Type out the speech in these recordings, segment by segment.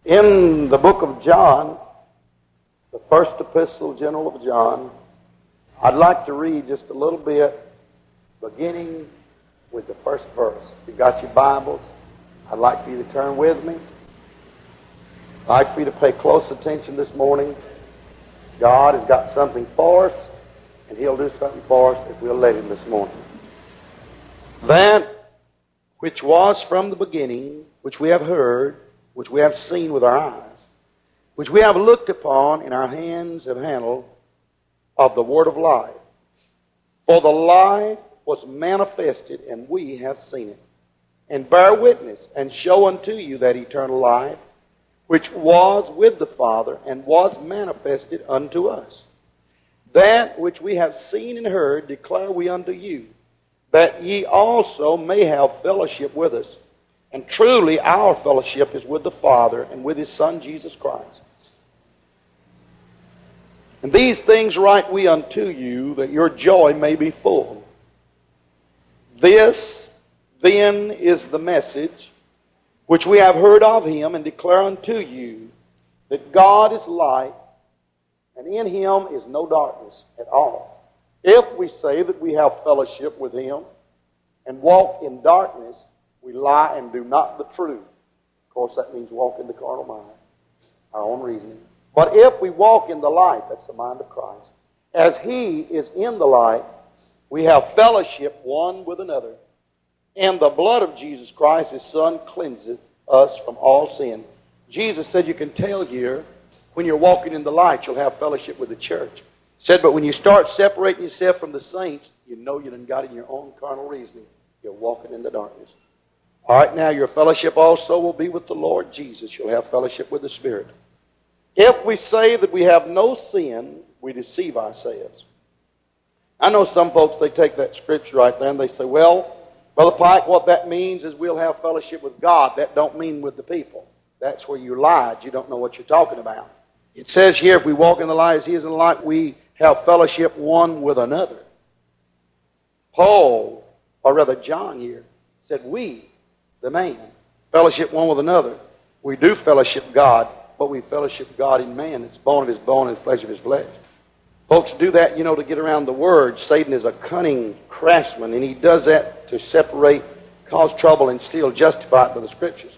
In the book of John, the first epistle, general of John, I'd like to read just a little bit, beginning with the first verse. If you've got your Bibles, I'd like for you to turn with me. I'd like for you to pay close attention this morning. God has got something for us, and He'll do something for us if we'll let Him this morning. That which was from the beginning, which we have heard, which we have seen with our eyes, which we have looked upon, and our hands have handled, of the word of life. For the life was manifested, and we have seen it, and bear witness, and show unto you that eternal life, which was with the Father, and was manifested unto us. That which we have seen and heard declare we unto you, that ye also may have fellowship with us. And truly our fellowship is with the Father and with His Son Jesus Christ. And these things write we unto you, that your joy may be full. This then is the message which we have heard of Him, and declare unto you, that God is light, and in Him is no darkness at all. If we say that we have fellowship with Him, and walk in darkness, we lie and do not the truth. Of course, that means walk in the carnal mind, our own reasoning. But if we walk in the light, that's the mind of Christ, as He is in the light, we have fellowship one with another. And the blood of Jesus Christ, His Son, cleanseth us from all sin. Jesus said you can tell here, when you're walking in the light, you'll have fellowship with the church. He said, but when you start separating yourself from the saints, you know you done got in your own carnal reasoning. You're walking in the darkness. All right, now your fellowship also will be with the Lord Jesus. You'll have fellowship with the Spirit. If we say that we have no sin, we deceive ourselves. I know some folks, they take that scripture right there and they say, well, Brother Pike, what that means is we'll have fellowship with God. That don't mean with the people. That's where you lied. You don't know what you're talking about. It says here, if we walk in the light as He is in the light, we have fellowship one with another. Paul, or rather John here, said we, the man, fellowship one with another. We do fellowship God, but we fellowship God in man. It's bone of His bone and flesh of His flesh. Folks do that, to get around the Word. Satan is a cunning craftsman, and he does that to separate, cause trouble, and still justify it by the Scriptures.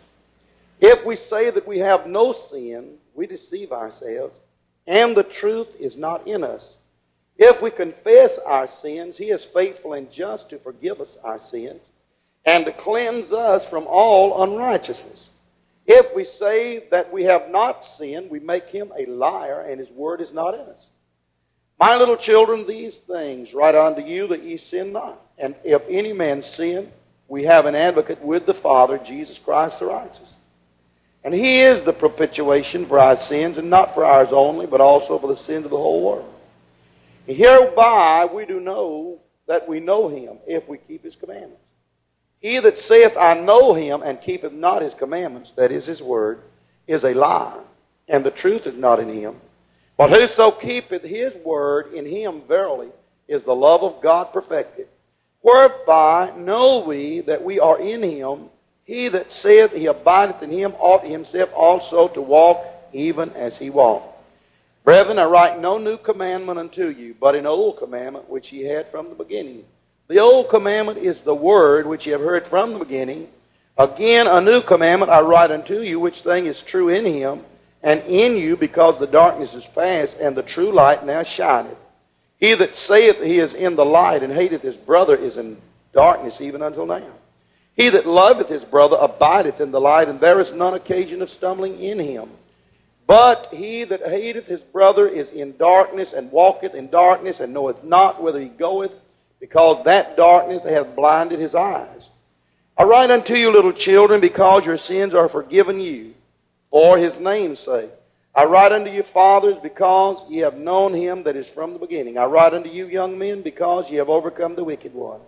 If we say that we have no sin, we deceive ourselves, and the truth is not in us. If we confess our sins, He is faithful and just to forgive us our sins, and to cleanse us from all unrighteousness. If we say that we have not sinned, we make Him a liar, and His word is not in us. My little children, these things write unto you, that ye sin not. And if any man sin, we have an advocate with the Father, Jesus Christ the righteous. And He is the propitiation for our sins, and not for ours only, but also for the sins of the whole world. And hereby we do know that we know Him, if we keep His commandments. He that saith, I know Him, and keepeth not His commandments, that is His word, is a liar, and the truth is not in him. But whoso keepeth His word, in him verily is the love of God perfected. Whereby know we that we are in Him. He that saith he abideth in Him ought himself also to walk even as He walked. Brethren, I write no new commandment unto you, but an old commandment which ye had from the beginning. The old commandment is the word which ye have heard from the beginning. Again, a new commandment I write unto you, which thing is true in Him, and in you, because the darkness is past, and the true light now shineth. He that saith he is in the light, and hateth his brother, is in darkness even until now. He that loveth his brother abideth in the light, and there is none occasion of stumbling in him. But he that hateth his brother is in darkness, and walketh in darkness, and knoweth not whither he goeth, because that darkness hath blinded his eyes. I write unto you, little children, because your sins are forgiven you, for His name's sake. I write unto you, fathers, because ye have known Him that is from the beginning. I write unto you, young men, because ye have overcome the wicked one.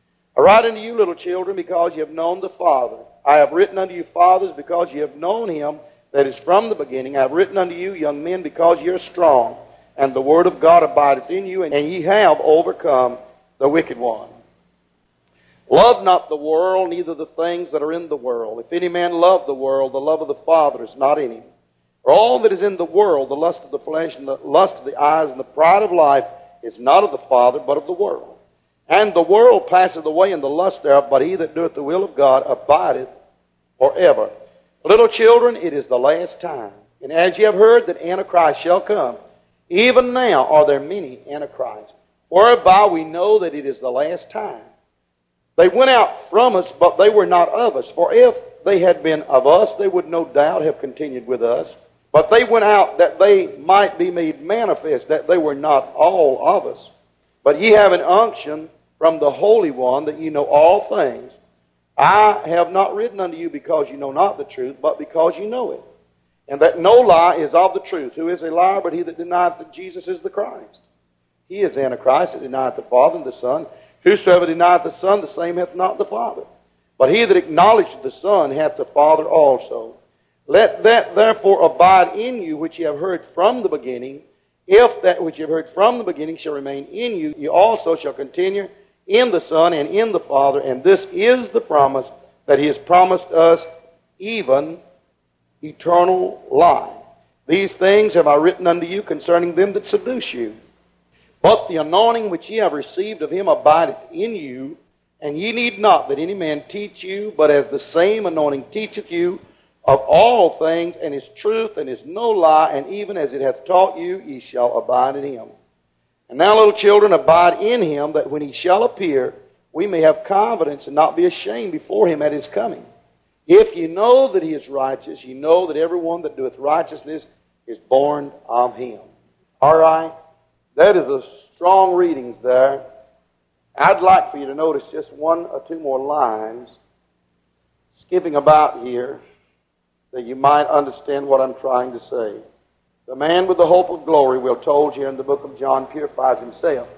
I write unto you, little children, because ye have known the Father. I have written unto you, fathers, because ye have known Him that is from the beginning. I have written unto you, young men, because ye are strong, and the word of God abideth in you, and ye have overcome the wicked one. Love not the world, neither the things that are in the world. If any man love the world, the love of the Father is not in him. For all that is in the world, the lust of the flesh and the lust of the eyes and the pride of life, is not of the Father, but of the world. And the world passeth away in the lust thereof, but he that doeth the will of God abideth forever. Little children, it is the last time. And as ye have heard that Antichrist shall come, even now are there many Antichrists, whereby we know that it is the last time. They went out from us, but they were not of us. For if they had been of us, they would no doubt have continued with us. But they went out that they might be made manifest, that they were not all of us. But ye have an unction from the Holy One, that ye know all things. I have not written unto you because you know not the truth, but because you know it. And that no lie is of the truth. Who is a liar but he that denieth that Jesus is the Christ? He is Antichrist that denieth the Father and the Son. Whosoever denieth the Son, the same hath not the Father. But he that acknowledgeth the Son hath the Father also. Let that therefore abide in you which ye have heard from the beginning. If that which ye have heard from the beginning shall remain in you, ye also shall continue in the Son and in the Father. And this is the promise that he has promised us, even eternal life. These things have I written unto you concerning them that seduce you. But the anointing which ye have received of him abideth in you, and ye need not that any man teach you, but as the same anointing teacheth you of all things, and is truth, and is no lie, and even as it hath taught you, ye shall abide in him. And now, little children, abide in him, that when he shall appear, we may have confidence and not be ashamed before him at his coming. If ye know that he is righteous, ye know that everyone that doeth righteousness is born of him. All right? That is a strong readings there. I'd like for you to notice just one or two more lines, skipping about here, that you might understand what I'm trying to say. The man with the hope of glory, we're told here in the book of John, purifies himself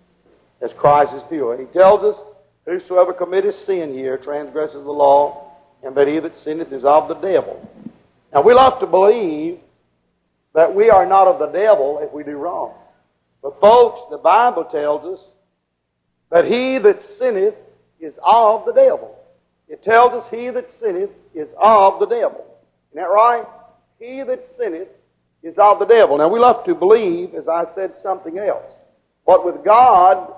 as Christ is pure. He tells us, whosoever committeth sin here transgresses the law, and that he that sinneth is of the devil. Now, we love to believe that we are not of the devil if we do wrong. But folks, the Bible tells us that he that sinneth is of the devil. It tells us he that sinneth is of the devil. Isn't that right? He that sinneth is of the devil. Now, we love to believe, as I said, something else. But with God,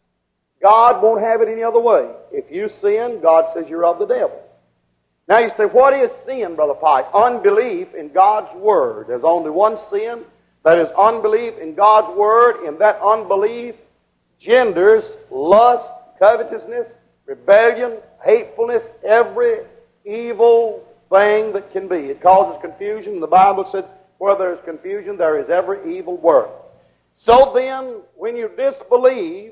God won't have it any other way. If you sin, God says you're of the devil. Now you say, what is sin, Brother Pike? Unbelief in God's Word. There's only one sin. That is unbelief in God's Word, and that unbelief genders lust, covetousness, rebellion, hatefulness, every evil thing that can be. It causes confusion. The Bible said, where there is confusion, there is every evil work. So then, when you disbelieve,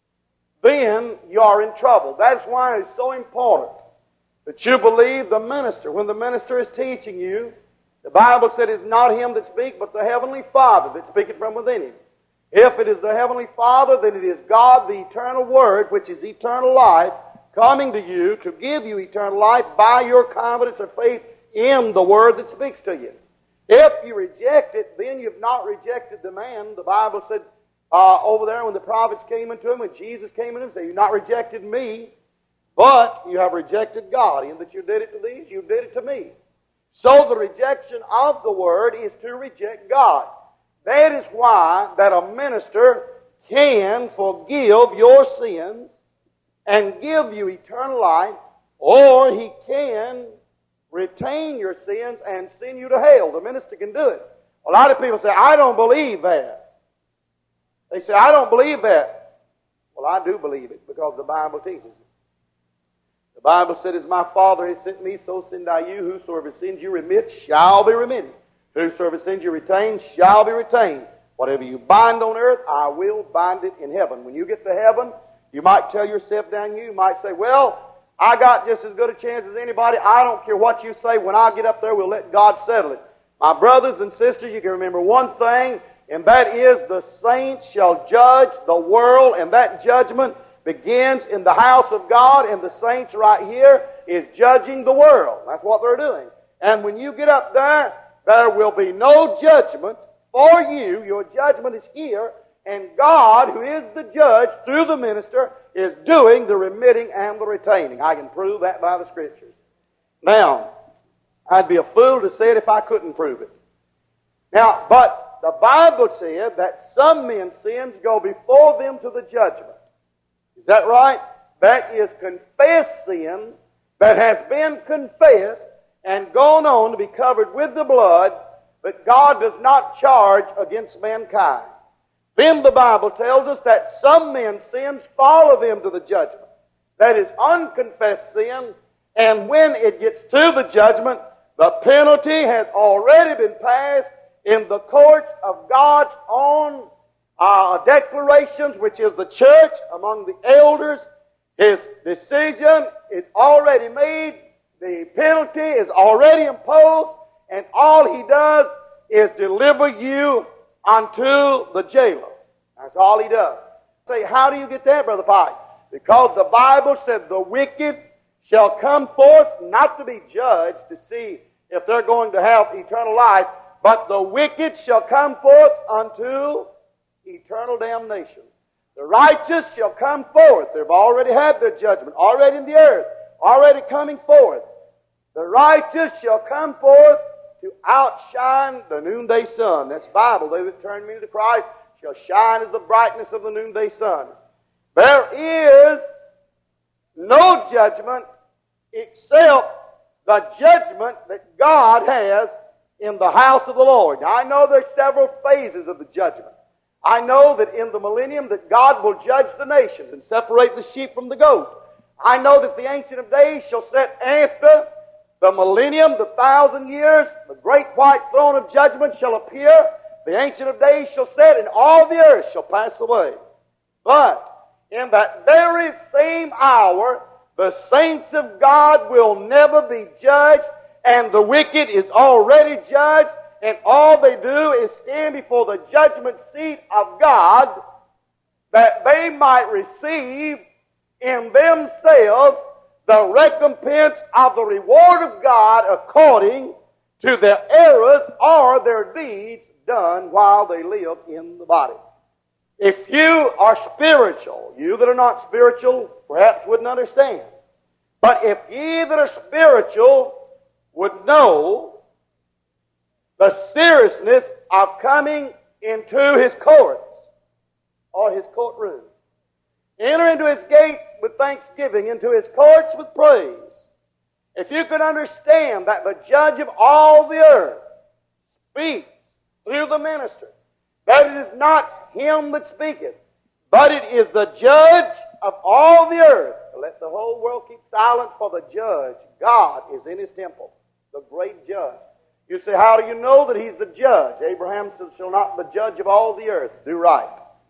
then you are in trouble. That's why it's so important that you believe the minister. When the minister is teaching you, the Bible said it's not him that speaks, but the Heavenly Father that speaketh from within him. If it is the Heavenly Father, then it is God, the eternal Word, which is eternal life, coming to you to give you eternal life by your confidence or faith in the Word that speaks to you. If you reject it, then you've not rejected the man. The Bible said over there when the prophets came into him, when Jesus came into him, said, you've not rejected me, but you have rejected God. In that you did it to these, you did it to me. So the rejection of the Word is to reject God. That is why that a minister can forgive your sins and give you eternal life, or he can retain your sins and send you to hell. The minister can do it. A lot of people say, I don't believe that. They say, I don't believe that. Well, I do believe it because the Bible teaches it. The Bible said, as my Father has sent me, so send I you. Whosoever sins you remit shall be remitted. Whosoever sins you retain shall be retained. Whatever you bind on earth, I will bind it in heaven. When you get to heaven, you might tell yourself down here, you might say, well, I got just as good a chance as anybody. I don't care what you say. When I get up there, we'll let God settle it. My brothers and sisters, you can remember one thing, and that is the saints shall judge the world, and that judgment begins in the house of God, and the saints right here is judging the world. That's what they're doing. And when you get up there, there will be no judgment for you. Your judgment is here. and God, who is the judge through the minister, is doing the remitting and the retaining. I can prove that by the Scriptures. Now, I'd be a fool to say it if I couldn't prove it. Now, but the Bible said that some men's sins go before them to the judgment. Is that right? That is confessed sin that has been confessed and gone on to be covered with the blood, but God does not charge against mankind. Then the Bible tells us that some men's sins follow them to the judgment. That is unconfessed sin, and when it gets to the judgment, the penalty has already been passed in the courts of God's own declarations, which is the church among the elders. His decision is already made. The penalty is already imposed, and all He does is deliver you unto the jailer. That's all He does. Say, how do you get that, Brother Pike? Because the Bible said the wicked shall come forth not to be judged to see if they're going to have eternal life, but the wicked shall come forth unto eternal damnation. The righteous shall come forth. They've already had their judgment, already in the earth, already coming forth. The righteous shall come forth to outshine the noonday sun. That's Bible. They that turn me to Christ shall shine as the brightness of the noonday sun. There is no judgment except the judgment that God has in the house of the Lord. Now, I know there's several phases of the judgment. I know that in the millennium that God will judge the nations and separate the sheep from the goat. I know that the Ancient of Days shall set after the millennium, the 1,000 years, the great white throne of judgment shall appear. The Ancient of Days shall set, and all the earth shall pass away. But in that very same hour, the saints of God will never be judged, and the wicked is already judged, and all they do is stand before the judgment seat of God that they might receive in themselves the recompense of the reward of God according to their errors or their deeds done while they live in the body. If you are spiritual, you that are not spiritual perhaps wouldn't understand. But if ye that are spiritual would know the seriousness of coming into His courts or His courtroom. Enter into His gates with thanksgiving, into His courts with praise. If you could understand that the judge of all the earth speaks through the minister, that it is not him that speaketh, but it is the judge of all the earth. Let the whole world keep silent, for the judge, God, is in His temple, the great judge. You say, how do you know that He's the judge? Abraham said, shall not the judge of all the earth do right?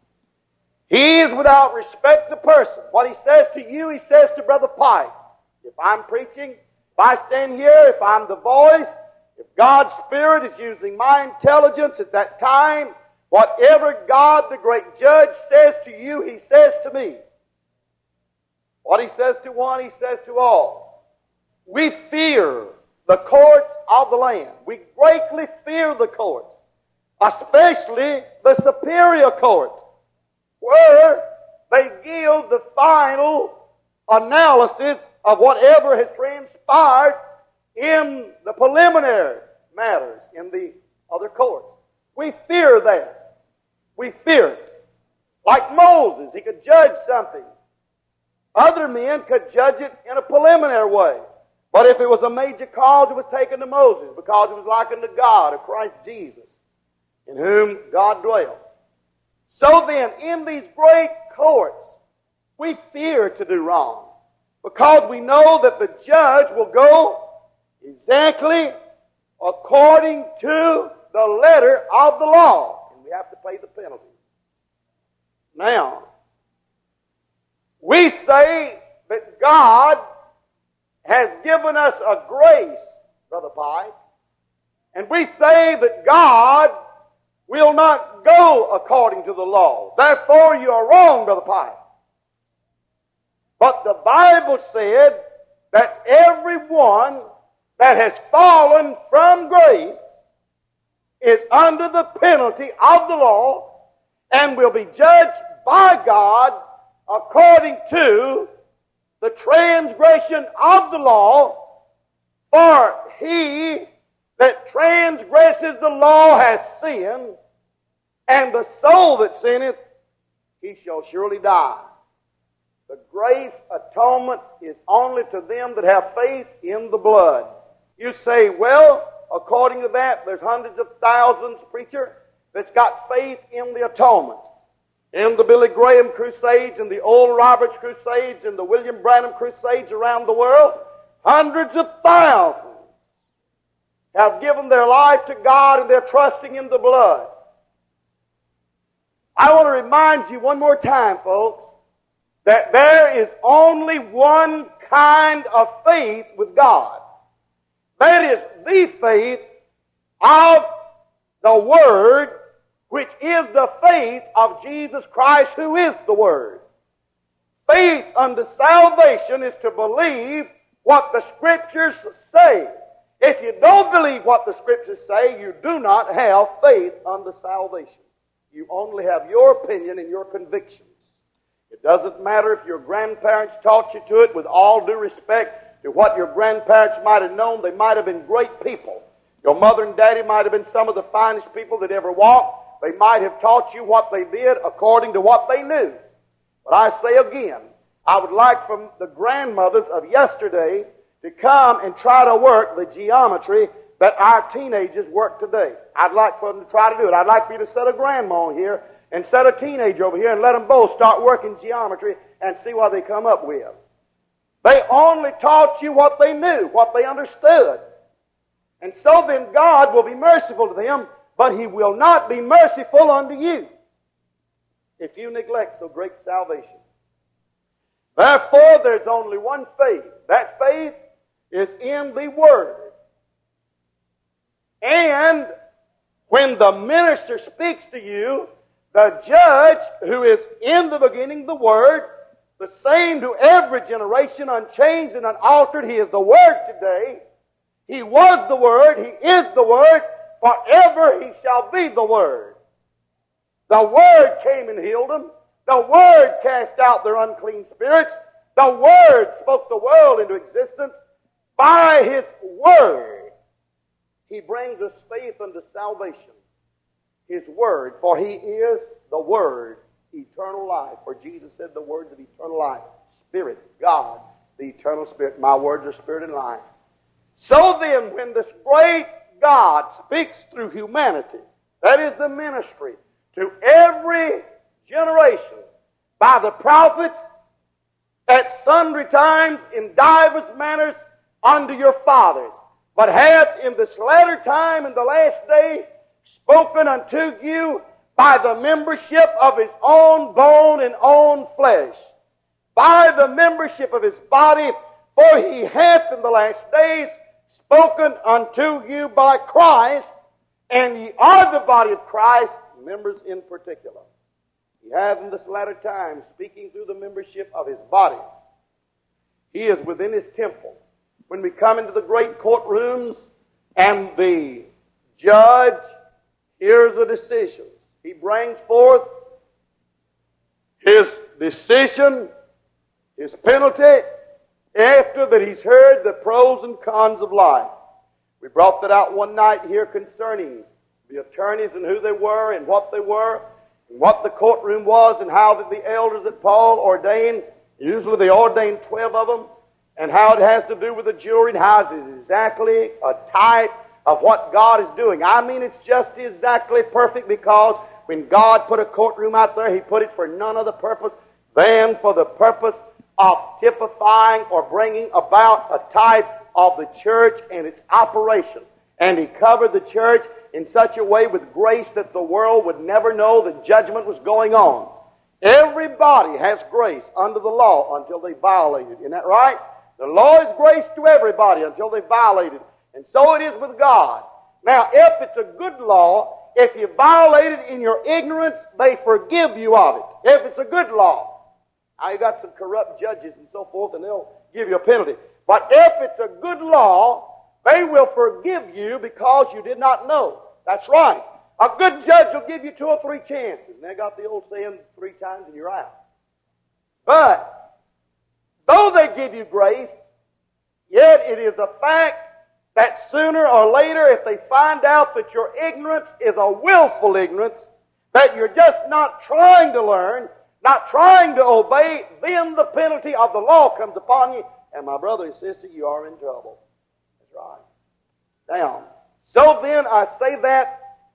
He is without respect to person. What He says to you, He says to Brother Pike. If I'm preaching, if I stand here, if I'm the voice, if God's Spirit is using my intelligence at that time, whatever God, the great judge, says to you, He says to me. What He says to one, He says to all. We fear the courts of the land. We greatly fear the courts, especially the superior court, where they give the final analysis of whatever has transpired in the preliminary matters in the other courts. We fear that. We fear it. Like Moses, he could judge something. Other men could judge it in a preliminary way. But if it was a major cause, it was taken to Moses, because it was likened to God, of Christ Jesus, in whom God dwelt. So then, in these great courts, we fear to do wrong, because we know that the judge will go exactly according to the letter of the law, and we have to pay the penalty. Now, we say that God has given us a grace, Brother Pike, and we say that God will not go according to the law. Therefore, you are wrong, Brother Pike. But the Bible said that everyone that has fallen from grace is under the penalty of the law, and will be judged by God according to the transgression of the law. For he that transgresses the law has sinned, and the soul that sinneth, he shall surely die. The grace atonement is only to them that have faith in the blood. You say, well, according to that, there's hundreds of thousands, preacher, that's got faith in the atonement. In the Billy Graham crusades and the Oral Roberts crusades and the William Branham crusades around the world, hundreds of thousands have given their life to God and they're trusting in the blood. I want to remind you one more time, folks, that there is only one kind of faith with God. That is the faith of the Word, which is the faith of Jesus Christ, who is the Word. Faith unto salvation is to believe what the Scriptures say. If you don't believe what the Scriptures say, you do not have faith unto salvation. You only have your opinion and your convictions. It doesn't matter if your grandparents taught you to it. With all due respect to what your grandparents might have known, they might have been great people. Your mother and daddy might have been some of the finest people that ever walked. They might have taught you what they did according to what they knew. But I say again, I would like from the grandmothers of yesterday to come and try to work the geometry that our teenagers work today. I'd like for them to try to do it. I'd like for you to set a grandma on here and set a teenager over here and let them both start working geometry and see what they come up with. They only taught you what they knew, what they understood. And so then God will be merciful to them, but He will not be merciful unto you if you neglect so great salvation. Therefore, there's only one faith. That faith is in the Word. And when the minister speaks to you, the judge who is in the beginning, the Word, the same to every generation, unchanged and unaltered, He is the Word today. He was the Word, He is the Word, forever He shall be the Word. The Word came and healed them. The Word cast out their unclean spirits. The Word spoke the world into existence. By His Word, He brings us faith unto salvation. His Word, for He is the Word, eternal life. For Jesus said the words of eternal life. Spirit, God, the eternal Spirit. My words are spirit and life. So then, when this great God speaks through humanity, that is the ministry, to every generation, by the prophets, at sundry times, in divers manners, unto your fathers, but hath in this latter time, in the last day, spoken unto you by the membership of His own bone and own flesh, by the membership of His body, for He hath in the last days spoken unto you by Christ, and ye are the body of Christ, members in particular. He hath in this latter time, speaking through the membership of His body. He is within His temple. When we come into the great courtrooms and the judge hears the decisions, he brings forth his decision, his penalty, after that he's heard the pros and cons of life. We brought that out one night here concerning the attorneys and who they were and what they were and what the courtroom was and how that the elders that Paul ordained, usually they ordained 12 of them, and how it has to do with the jury and how it's exactly a type of what God is doing. I mean, it's just exactly perfect, because when God put a courtroom out there, He put it for none other purpose than for the purpose of typifying or bringing about a type of the church and its operation. And He covered the church in such a way with grace that the world would never know that judgment was going on. Everybody has grace under the law until they violate it. Isn't that right? The law is grace to everybody until they violate it. And so it is with God. Now, if it's a good law, if you violate it in your ignorance, they forgive you of it. If it's a good law. Now, you got some corrupt judges and so forth, and they'll give you a penalty. But if it's a good law, they will forgive you because you did not know. That's right. A good judge will give you 2 or 3 chances. And they got the old saying, 3 times and you're out. But, though they give you grace, yet it is a fact that sooner or later, if they find out that your ignorance is a willful ignorance, that you're just not trying to learn, not trying to obey, then the penalty of the law comes upon you. And my brother and sister, you are in trouble. That's right. Now, so then I say that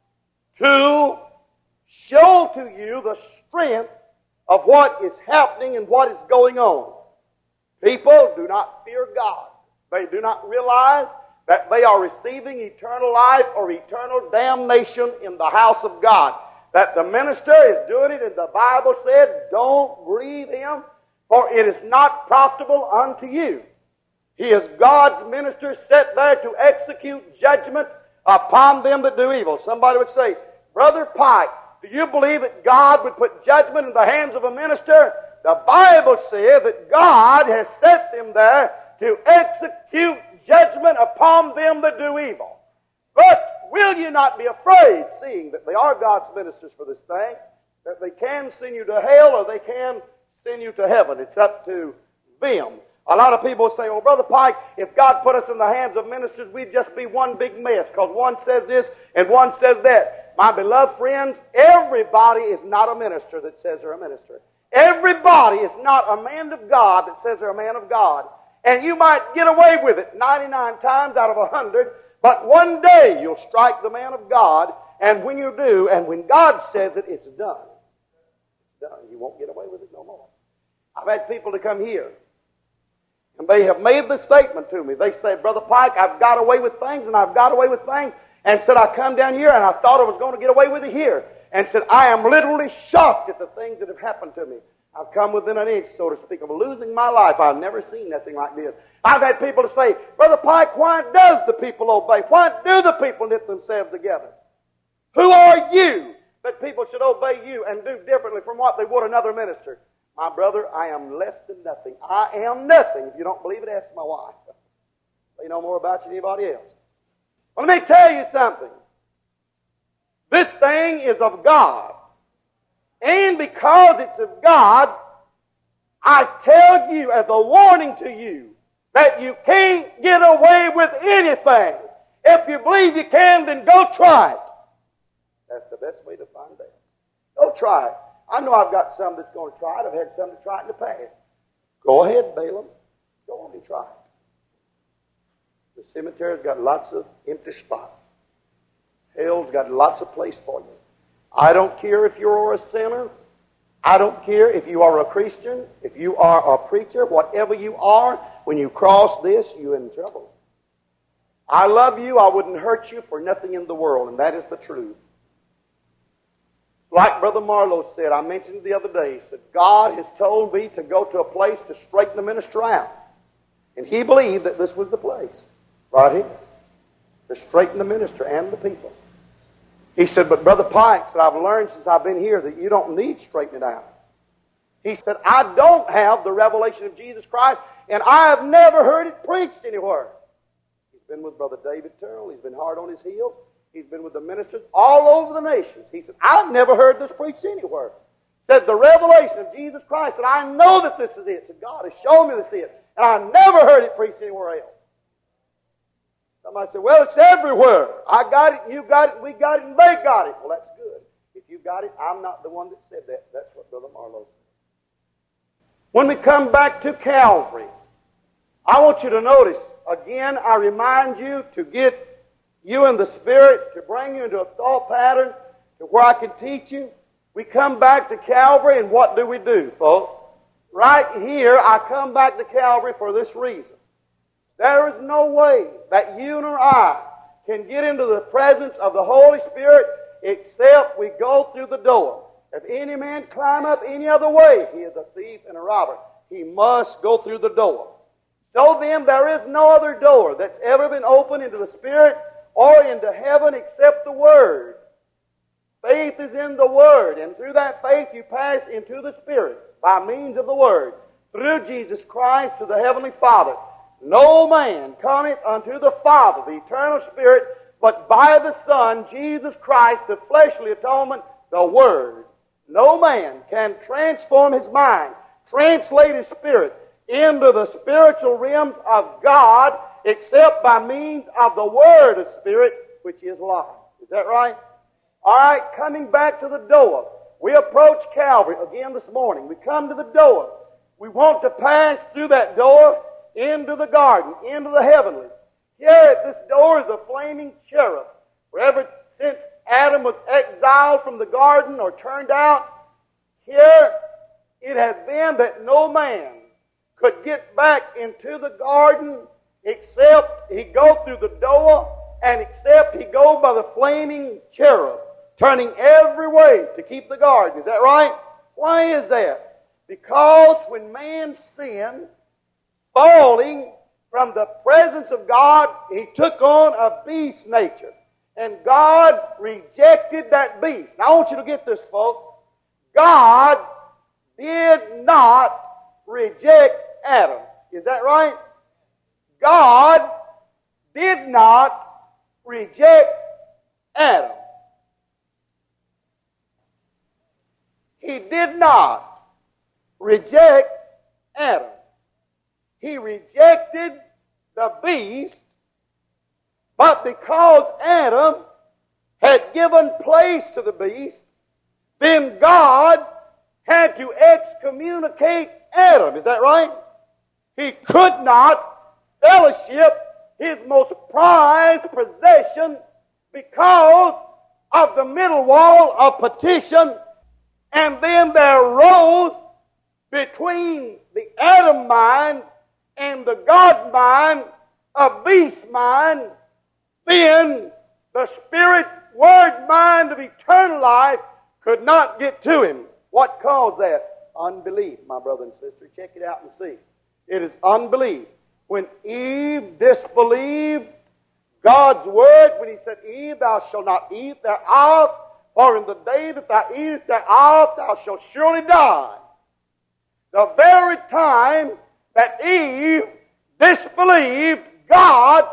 to show to you the strength of what is happening and what is going on. People do not fear God. They do not realize that they are receiving eternal life or eternal damnation in the house of God. That the minister is doing it, and the Bible said, don't grieve him, for it is not profitable unto you. He is God's minister set there to execute judgment upon them that do evil. Somebody would say, Brother Pike, do you believe that God would put judgment in the hands of a minister? The Bible says that God has set them there to execute judgment upon them that do evil. But will you not be afraid, seeing that they are God's ministers for this thing, that they can send you to hell or they can send you to heaven? It's up to them. A lot of people say, well, Brother Pike, if God put us in the hands of ministers, we'd just be one big mess, because one says this and one says that. My beloved friends, everybody is not a minister that says they're a minister. Everybody is not a man of God that says they're a man of God. And you might get away with it 99 times out of 100, but one day you'll strike the man of God, and when you do, and when God says it, it's done. It's done. You won't get away with it no more. I've had people to come here, and they have made the statement to me. They say, Brother Pike, I've got away with things, and I've got away with things, and said, I come down here, and I thought I was going to get away with it here, and said, I am literally shocked at the things that have happened to me. I've come within an inch, so to speak, of losing my life. I've never seen nothing like this. I've had people to say, Brother Pike, why does the people obey? Why do the people knit themselves together? Who are you that people should obey you and do differently from what they would another minister? My brother, I am less than nothing. I am nothing. If you don't believe it, ask my wife. They know more about you than anybody else. Well, let me tell you something. This thing is of God. And because it's of God, I tell you as a warning to you that you can't get away with anything. If you believe you can, then go try it. That's the best way to find out. Go try it. I know I've got some that's going to try it. I've had some to try it in the past. Go ahead, Balaam. Go on and try it. The cemetery's got lots of empty spots. Hell's got lots of place for you. I don't care if you're a sinner. I don't care if you are a Christian, if you are a preacher, whatever you are, when you cross this, you're in trouble. I love you. I wouldn't hurt you for nothing in the world, and that is the truth. Like Brother Marlowe said, I mentioned the other day, he said, God has told me to go to a place to straighten the minister out. And he believed that this was the place, right here, to straighten the minister and the people. He said, but Brother Pike said, I've learned since I've been here that you don't need straightening out. He said, I don't have the revelation of Jesus Christ, and I have never heard it preached anywhere. He's been with Brother David Turrell. He's been hard on his heels. He's been with the ministers all over the nations. He said, I've never heard this preached anywhere. Said, the revelation of Jesus Christ, and I know that this is it. Said, God has shown me this is it, and I never heard it preached anywhere else. Somebody said, well, it's everywhere. I got it, you got it, we got it, and they got it. Well, that's good. If you got it, I'm not the one that said that. That's what Brother Marlowe said. When we come back to Calvary, I want you to notice, again, I remind you to get you in the Spirit, to bring you into a thought pattern to where I can teach you. We come back to Calvary, and what do, folks? Right here, I come back to Calvary for this reason. There is no way that you nor I can get into the presence of the Holy Spirit except we go through the door. If any man climb up any other way, he is a thief and a robber. He must go through the door. So then, there is no other door that's ever been opened into the Spirit or into heaven except the Word. Faith is in the Word, and through that faith you pass into the Spirit by means of the Word, through Jesus Christ to the Heavenly Father. No man cometh unto the Father, the eternal Spirit, but by the Son, Jesus Christ, the fleshly atonement, the Word. No man can transform his mind, translate his spirit into the spiritual realms of God except by means of the Word of Spirit, which is life. Is that right? All right, coming back to the door. We approach Calvary again this morning. We come to the door. We want to pass through that door into the garden, into the heavenlies. Here at this door is a flaming cherub. For ever since Adam was exiled from the garden or turned out, here it has been that no man could get back into the garden except he go through the door and except he go by the flaming cherub, turning every way to keep the garden. Is that right? Why is that? Because when man sinned, falling from the presence of God, he took on a beast nature. And God rejected that beast. Now I want you to get this, folks. God did not reject Adam. Is that right? God did not reject Adam. He did not reject Adam. He rejected the beast, but because Adam had given place to the beast, then God had to excommunicate Adam. Is that right? He could not fellowship his most prized possession because of the middle wall of petition, and then there arose between the Adam mind and the God mind a beast mind. Then the Spirit Word mind of eternal life could not get to him. What caused that? Unbelief, my brother and sister. Check it out and see. It is unbelief. When Eve disbelieved God's word, when he said, Eve, thou shalt not eat thereof, for in the day that thou eatest thereof, thou shalt surely die. The very time that Eve disbelieved God,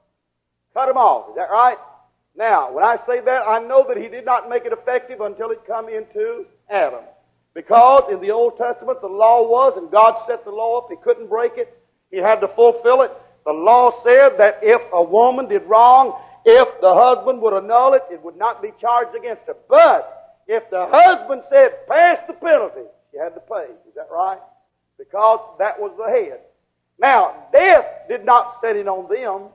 cut him off. Is that right? Now, when I say that, I know that he did not make it effective until it come into Adam. Because in the Old Testament, the law was, and God set the law up, he couldn't break it. He had to fulfill it. The law said that if a woman did wrong, if the husband would annul it, it would not be charged against her. But if the husband said, pass the penalty, she had to pay. Is that right? Because that was the head. Now, death did not set in on them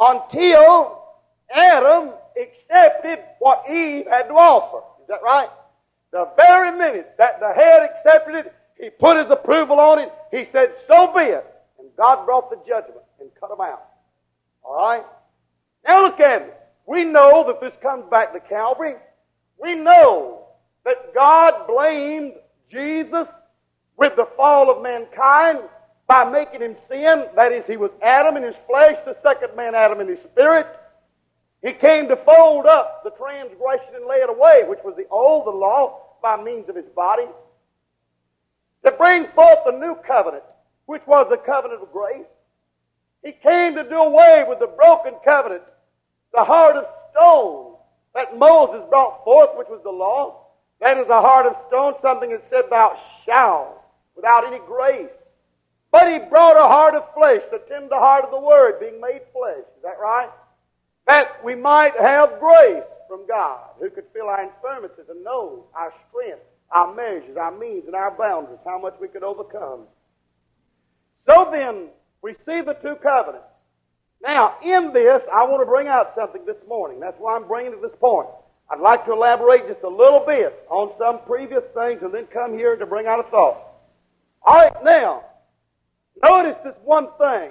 until Adam accepted what Eve had to offer. Is that right? The very minute that the head accepted it, he put his approval on it. He said, so be it. And God brought the judgment and cut them out. All right? Now look at it. We know that this comes back to Calvary. We know that God blamed Jesus with the fall of mankind by making him sin. That is, he was Adam in his flesh, the second man Adam in his spirit. He came to fold up the transgression and lay it away, which was the old, the law, by means of his body. To bring forth the new covenant, which was the covenant of grace. He came to do away with the broken covenant, the heart of stone that Moses brought forth, which was the law. That is a heart of stone, something that said, thou shalt, without any grace. But he brought a heart of flesh, the tender heart of the Word, being made flesh. Is that right? That we might have grace from God, who could feel our infirmities and know our strength, our measures, our means, and our boundaries, how much we could overcome. So then, we see the two covenants. Now, in this, I want to bring out something this morning. That's why I'm bringing it to this point. I'd like to elaborate just a little bit on some previous things and then come here to bring out a thought. All right, now, notice this one thing.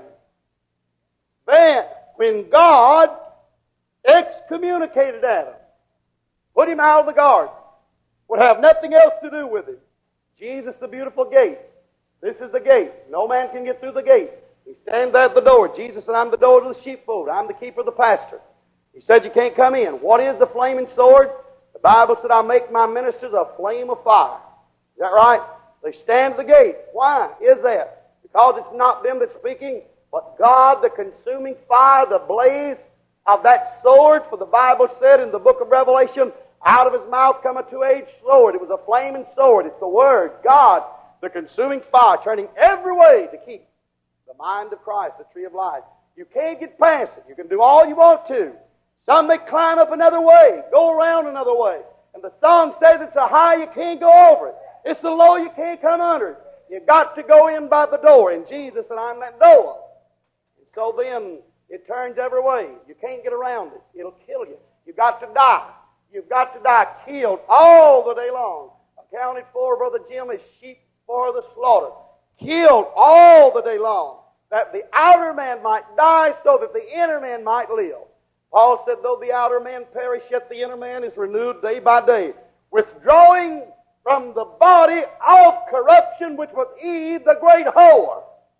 That when God excommunicated Adam, put him out of the garden, would have nothing else to do with him. Jesus, the beautiful gate. This is the gate. No man can get through the gate. He stands there at the door. Jesus said, I'm the door to the sheepfold. I'm the keeper of the pasture. He said, you can't come in. What is the flaming sword? The Bible said, I'll make my ministers a flame of fire. Is that right? They stand at the gate. Why is that? Because it's not them that's speaking, but God, the consuming fire, the blaze, of that sword, for the Bible said in the book of Revelation, out of his mouth come a two-edged sword. It was a flaming sword. It's the Word, God, the consuming fire, turning every way to keep the mind of Christ, the tree of life. You can't get past it. You can do all you want to. Some may climb up another way, go around another way. And the song says it's so high you can't go over it. It's so low you can't come under it. You've got to go in by the door. And Jesus said, I'm that door. And so then it turns every way. You can't get around it. It'll kill you. You've got to die. You've got to die killed all the day long. Accounted for, Brother Jim, as sheep for the slaughter. Killed all the day long. That the outer man might die so that the inner man might live. Paul said, though the outer man perish, yet the inner man is renewed day by day. Withdrawing from the body of corruption, which was Eve, the great whore.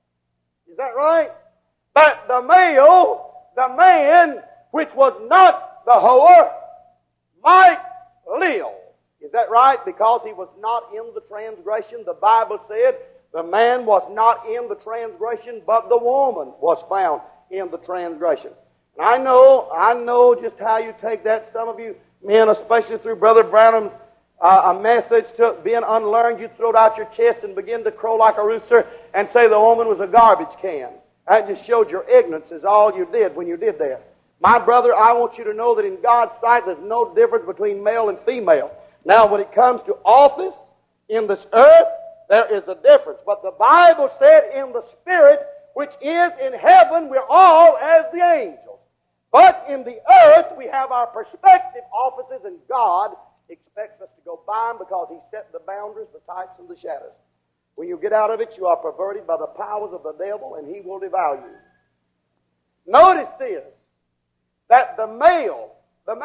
Is that right? That the male, the man, which was not the whore, might live. Is that right? Because he was not in the transgression. The Bible said the man was not in the transgression, but the woman was found in the transgression. And I know just how you take that. Some of you men, especially through Brother Branham's a message to being unlearned, you throw it out your chest and begin to crow like a rooster and say the woman was a garbage can. That just showed your ignorance is all you did when you did that. My brother, I want you to know that in God's sight there's no difference between male and female. Now, when it comes to office in this earth, there is a difference. But the Bible said in the Spirit, which is in heaven, we're all as the angels. But in the earth, we have our perspective offices, and God expects us to go by them because He set the boundaries, the types, and the shadows. When you get out of it, you are perverted by the powers of the devil, and he will devour you. Notice this, that the male, the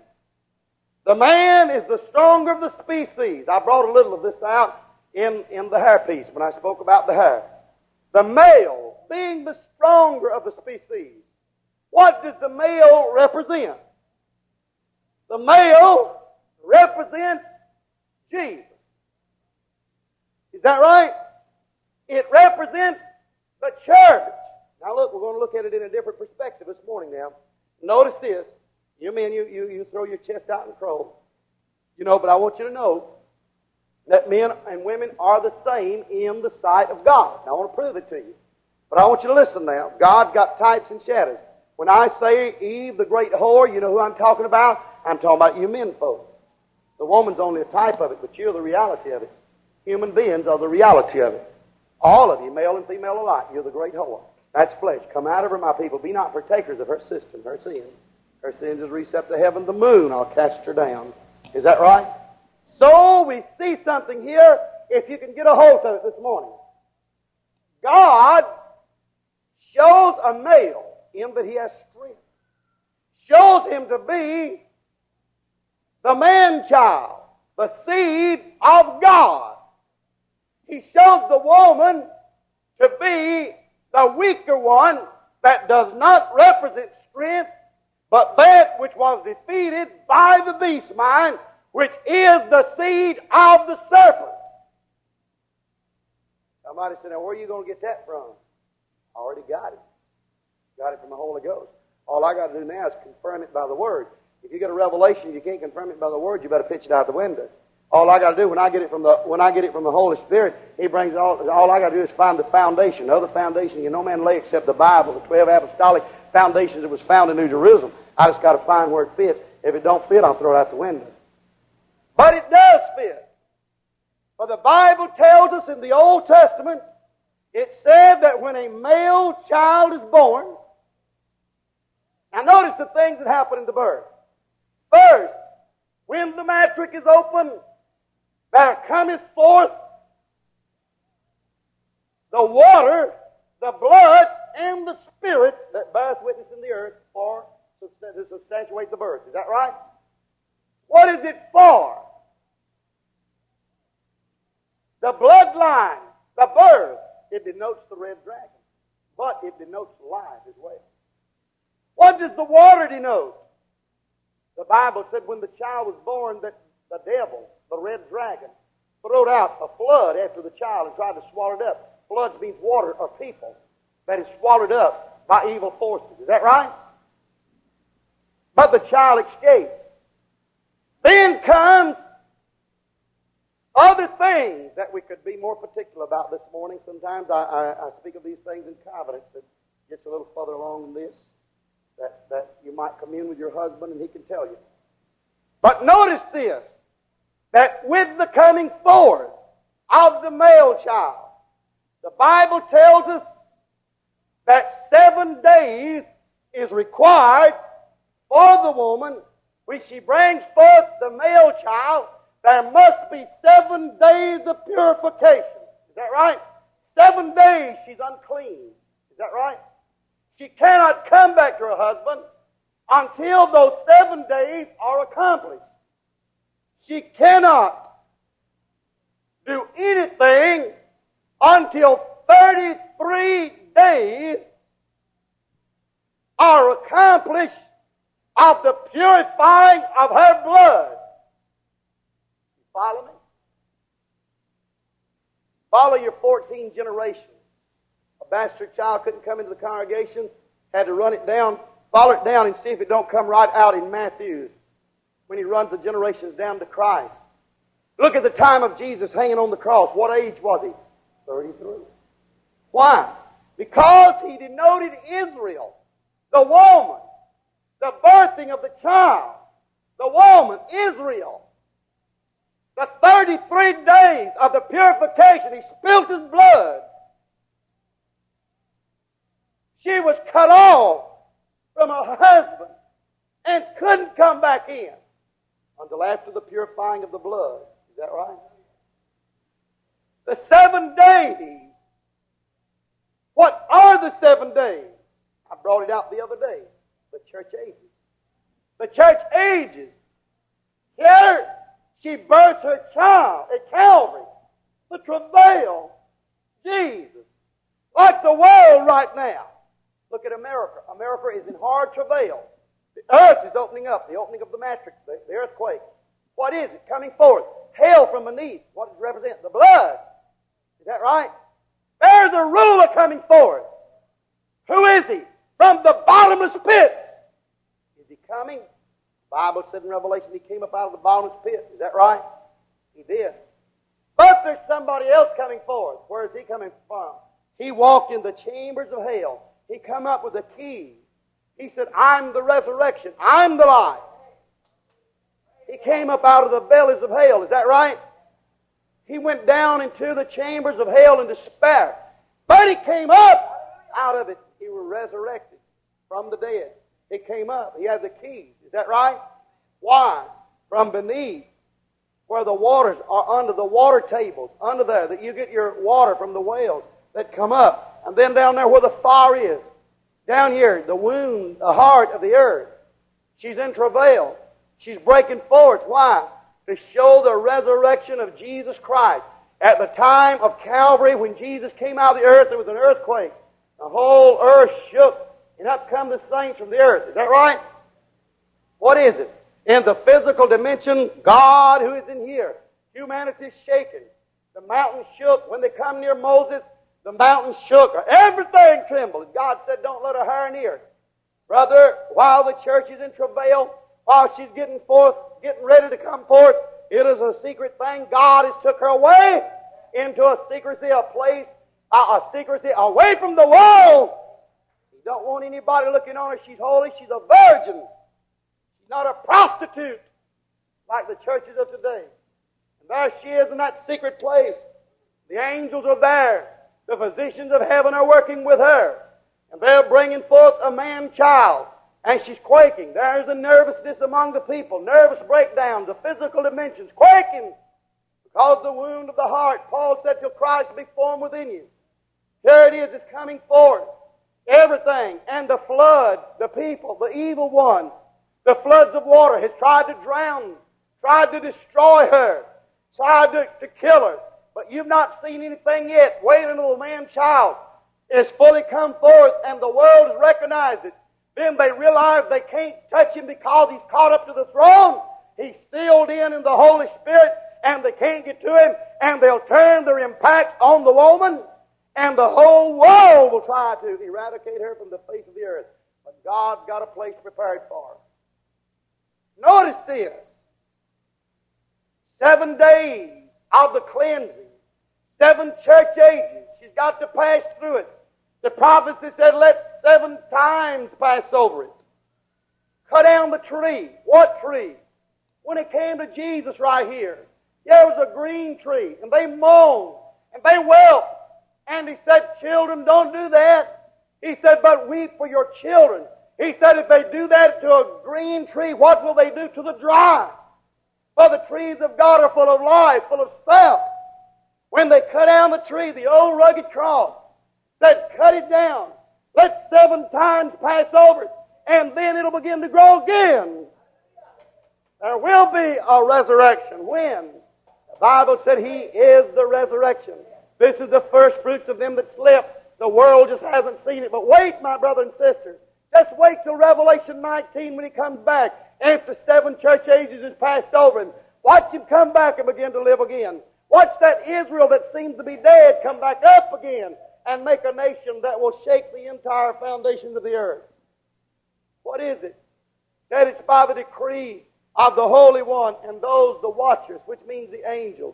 man is the stronger of the species. I brought a little of this out in the hair piece when I spoke about the hair. The male being the stronger of the species. What does the male represent? The male represents Jesus. Is that right? It represents the church. Now look, we're going to look at it in a different perspective this morning now. Notice this. You men, you throw your chest out and crow. You know, but I want you to know that men and women are the same in the sight of God. Now I want to prove it to you. But I want you to listen now. God's got types and shadows. When I say Eve, the great whore, you know who I'm talking about? I'm talking about you men folk. The woman's only a type of it, but you're the reality of it. Human beings are the reality of it. All of you, male and female alike, you're the great whore. That's flesh. Come out of her, my people. Be not partakers of her system, her sin. Her sins is reached up to heaven. The moon, I'll cast her down. Is that right? So we see something here, if you can get a hold of it this morning. God shows a male in that he has strength. Shows him to be the man-child, the seed of God. He shows the woman to be the weaker one that does not represent strength, but that which was defeated by the beast mind, which is the seed of the serpent. Somebody said, now where are you going to get that from? I already got it. Got it from the Holy Ghost. All I got to do now is confirm it by the Word. If you get a revelation, you can't confirm it by the Word, you better pitch it out the window. All I got to do when I get it from the Holy Spirit, He brings all I got to do is find the foundation. No other foundation no man lay except the Bible, the 12 apostolic foundations that was found in New Jerusalem. I just got to find where it fits. If it don't fit, I'll throw it out the window. But it does fit. For the Bible tells us in the Old Testament, it said that when a male child is born, now notice the things that happen in the birth. First, when the matrix is open, there cometh forth the water, the blood, and the Spirit that beareth witness in the earth to substantiate the birth. Is that right? What is it for? The bloodline, the birth, it denotes the red dragon. But it denotes life as well. What does the water denote? The Bible said when the child was born that the devil, the red dragon, threw out a flood after the child and tried to swallow it up. Floods means water or people that is swallowed up by evil forces. Is that right? but the child escapes. Then comes other things that we could be more particular about this morning. Sometimes I speak of these things in confidence. It gets a little further along in this, that you might commune with your husband and he can tell you. But notice this, that with the coming forth of the male child, the Bible tells us that 7 days is required for the woman. When she brings forth the male child, there must be 7 days of purification. Is that right? 7 days she's unclean. Is that right? She cannot come back to her husband until those 7 days are accomplished. She cannot do anything until 33 days are accomplished of the purifying of her blood. You follow me? Follow your 14 generations. A bastard child couldn't come into the congregation, had to run it down, follow it down and see if it don't come right out in Matthew when he runs the generations down to Christ. Look at the time of Jesus hanging on the cross. What age was he? 33. Why? Because he denoted Israel, the woman, the birthing of the child, the woman, Israel. The 33 days of the purification, he spilt his blood. She was cut off from her husband and couldn't come back in until after the purifying of the blood. Is that right? The 7 days. What are the 7 days? I brought it out the other day. The church ages. The church ages. Here, she births her child at Calvary. The travail. Jesus. Like the world right now. Look at America. America is in hard travail. The earth is opening up. The opening of the matrix. The earthquake. What is it coming forth? Hell from beneath. What does it represent? The blood. Is that right? There's a ruler coming forth. Who is he? From the bottomless pits. Is he coming? The Bible said in Revelation he came up out of the bottomless pit. Is that right? He did. But there's somebody else coming forth. Where is he coming from? He walked in the chambers of hell. He come up with the keys. He said, I'm the resurrection. I'm the life. He came up out of the bellies of hell. Is that right? He went down into the chambers of hell in despair. But he came up out of it. He was resurrected from the dead. He came up. He had the keys. Is that right? Why? From beneath, where the waters are under the water tables, under there, that you get your water from the wells that come up. And then down there where the fire is, down here, the womb, the heart of the earth. She's in travail. She's breaking forth. Why? To show the resurrection of Jesus Christ. At the time of Calvary, when Jesus came out of the earth, there was an earthquake. The whole earth shook, and up come the saints from the earth. Is that right? What is it? In the physical dimension, God who is in here. Humanity is shaken. The mountains shook. When they come near Moses, the mountains shook. Everything trembled. And God said, don't let a hair near. Brother, while the church is in travail, while she's getting forth, getting ready to come forth, it is a secret thing. God has took her away into a secrecy, a place, a secrecy away from the world. He don't want anybody looking on her. She's holy. She's a virgin. She's not a prostitute like the churches of today. And there she is in that secret place. The angels are there. The physicians of heaven are working with her. And they're bringing forth a man-child. And she's quaking. There's a nervousness among the people. Nervous breakdowns, the physical dimensions, quaking. Because the wound of the heart, Paul said, till Christ be formed within you. Here it is, it's coming forth. Everything. And the flood, the people, the evil ones, the floods of water has tried to drown, tried to destroy her, tried to kill her. But you've not seen anything yet. Wait until the man-child is fully come forth and the world has recognized it. Then they realize they can't touch him because he's caught up to the throne. He's sealed in the Holy Spirit and they can't get to him. And they'll turn their impacts on the woman and the whole world will try to eradicate her from the face of the earth. But God's got a place prepared for her. this. 7 days of the cleansing. 7 church ages. She's got to pass through it. The prophecy said, let 7 times pass over it. Cut down the tree. What tree? When it came to Jesus right here, there was a green tree, and they moaned, and they wept. And he said, children, don't do that. He said, but weep for your children. He said, if they do that to a green tree, what will they do to the dry? For the trees of God are full of life, full of sap. When they cut down the tree, the old rugged cross, said, cut it down. Let 7 times pass over it, and then it'll begin to grow again. There will be a resurrection. When? The Bible said He is the resurrection. This is the first fruits of them that slept. The world just hasn't seen it. But wait, my brother and sister. Just wait till Revelation 19 when He comes back after 7 church ages has passed over Him. Watch Him come back and begin to live again. Watch that Israel that seems to be dead come back up again and make a nation that will shake the entire foundations of the earth. What is it? Said it's by the decree of the Holy One and those, the watchers, which means the angels.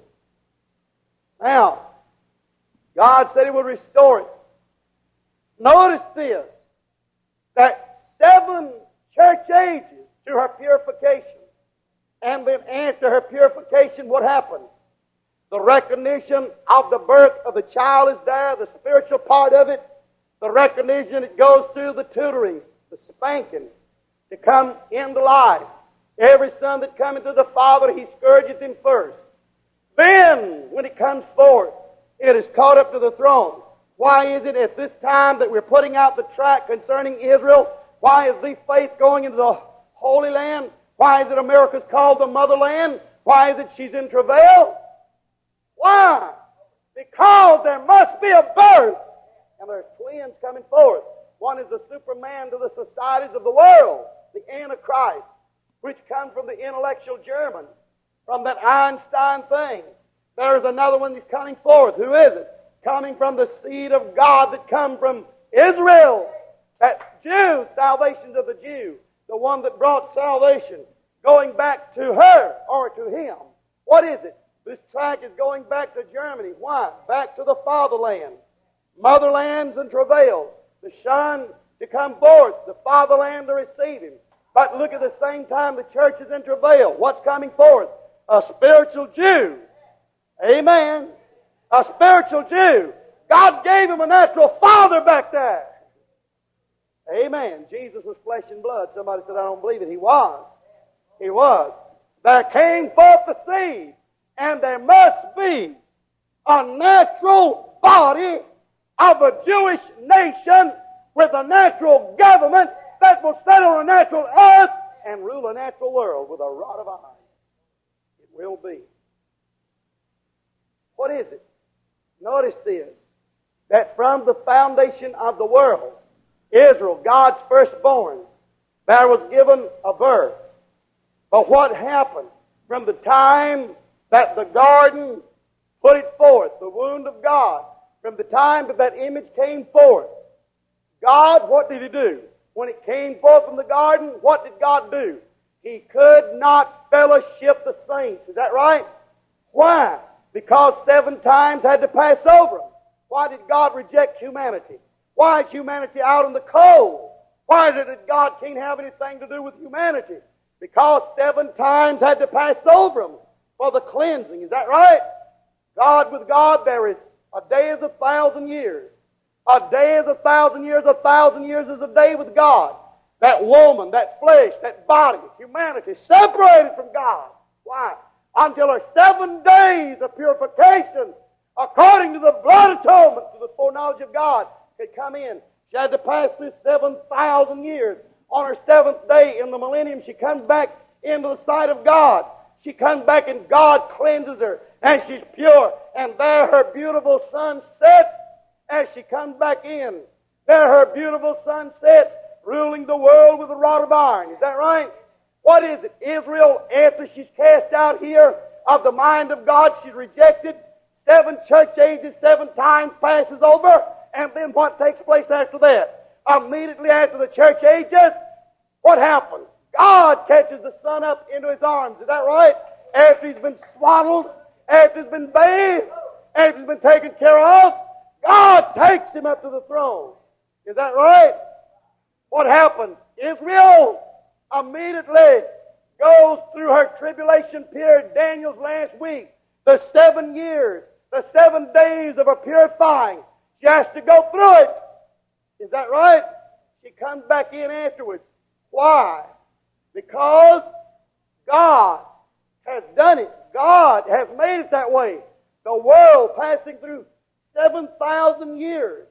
Now, God said He would restore it. Notice this, that 7 church ages to her purification. And then after her purification, what happens? The recognition of the birth of the child is there, the spiritual part of it. The recognition, it goes through the tutoring, the spanking, to come into life. Every son that cometh to the Father, He scourgeth him first. Then, when it comes forth, it is caught up to the throne. Why is it at this time that we're putting out the tract concerning Israel? Why is the faith going into the Holy Land? Why is it America's called the motherland? Why is it she's in travail? Why? Because there must be a birth. And there's twins coming forth. One is the Superman to the societies of the world, the Antichrist, which comes from the intellectual German, from that Einstein thing. There's another one that's coming forth. Who is it? Coming from the seed of God that come from Israel. That Jew, salvation of the Jew. The one that brought salvation. Going back to her or to him. What is it? This track is going back to Germany. Why? Back to the fatherland. Motherlands and travail. The son to come forth. The fatherland to receive him. But look, at the same time the church is in travail. What's coming forth? A spiritual Jew. Amen. A spiritual Jew. God gave him a natural father back there. Amen. Jesus was flesh and blood. Somebody said, I don't believe it. He was. He was. There came forth the seed. And there must be a natural body of a Jewish nation with a natural government that will sit on a natural earth and rule a natural world with a rod of iron. It will be. What is it? Notice this, that from the foundation of the world, Israel, God's firstborn, there was given a birth. But what happened from the time that the garden put it forth, the wound of God, from the time that that image came forth, God, what did He do? When it came forth from the garden, what did God do? He could not fellowship the saints. Is that right? Why? Because 7 times had to pass over them. Why did God reject humanity? Why is humanity out in the cold? Why is it that God can't have anything to do with humanity? Because 7 times had to pass over them for the cleansing. Is that right? God with God, there is a day is 1,000 years. A day is 1,000 years. 1,000 years is a day with God. That woman, that flesh, that body, humanity, separated from God. Why? Until her 7 days of purification, according to the blood atonement, to the foreknowledge of God, could come in. She had to pass through 7,000 years. On her 7th day in the millennium, she comes back into the sight of God. She comes back and God cleanses her, and she's pure. And there her beautiful sun sets as she comes back in. There her beautiful sun sets, ruling the world with a rod of iron. Is that right? What is it? Israel, after she's cast out here of the mind of God, she's rejected. 7 church ages, 7 times passes over. And then what takes place after that? Immediately after the church ages, what happens? God catches the son up into His arms. Is that right? After he's been swaddled, after he's been bathed, after he's been taken care of, God takes him up to the throne. Is that right? What happens? Israel immediately goes through her tribulation period, Daniel's last week, the 7 years, the 7 days of her purifying. She has to go through it. Is that right? She comes back in afterwards. Why? Because God has done it. God has made it that way. The world passing through 7,000 years.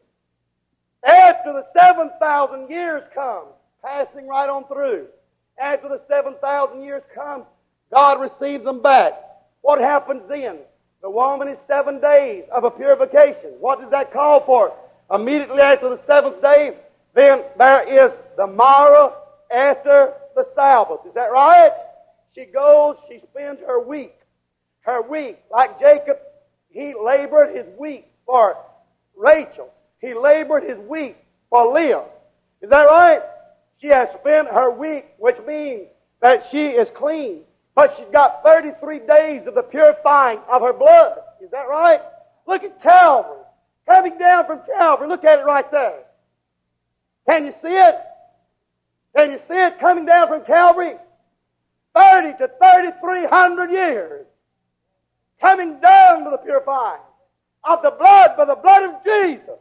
After the 7,000 years come, passing right on through. After the 7,000 years come, God receives them back. What happens then? The woman is 7 days of a purification. What does that call for? Immediately after the 7th day, then there is the morrow after the Sabbath. Is that right? She goes, she spends her week. Her week, like Jacob, he labored his week for Rachel. He labored his week for Leah. Is that right? She has spent her week, which means that she is clean. But she's got 33 days of the purifying of her blood. Is that right? Look at Calvary. Coming down from Calvary. Look at it right there. Can you see it? Can you see it coming down from Calvary? 30 to 3,300 years. Coming down to the purifying of the blood by the blood of Jesus.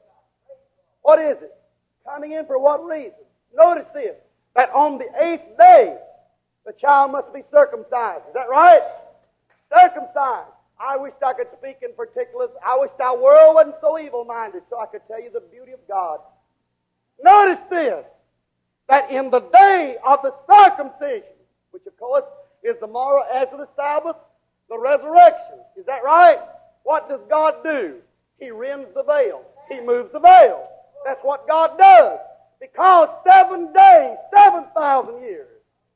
What is it? Coming in for what reason? Notice this, that on the 8th day, the child must be circumcised. Is that right? Circumcised. I wish I could speak in particulars. I wish our world wasn't so evil-minded so I could tell you the beauty of God. Notice this, that in the day of the circumcision, which of course is the morrow after the Sabbath, the resurrection. Is that right? What does God do? He rends the veil. He moves the veil. That's what God does. Because 7 days, 7,000 years,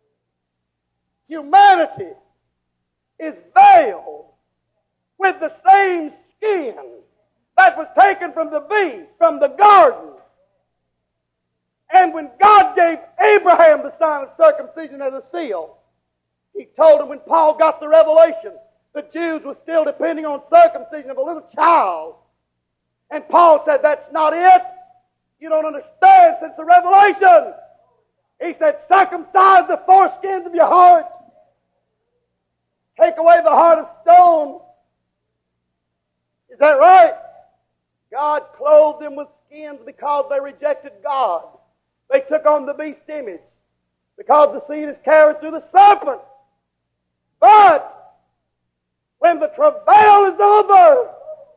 humanity is veiled with the same skin that was taken from the beast, from the garden. And when God gave Abraham the sign of circumcision as a seal, He told him when Paul got the revelation, the Jews were still depending on circumcision of a little child. And Paul said, that's not it. You don't understand since the revelation. He said, circumcise the foreskins of your heart. Take away the heart of stone. Is that right? God clothed them with skins because they rejected God. They took on the beast image because the seed is carried through the serpent. But when the travail is over,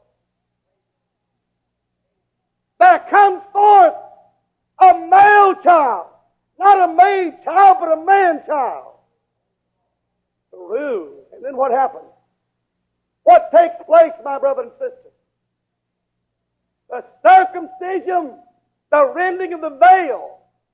there comes forth a male child. Not a maid child, but a man child. The rule. And then what happens? What takes place, my brother and sister? The circumcision, the rending of the veil.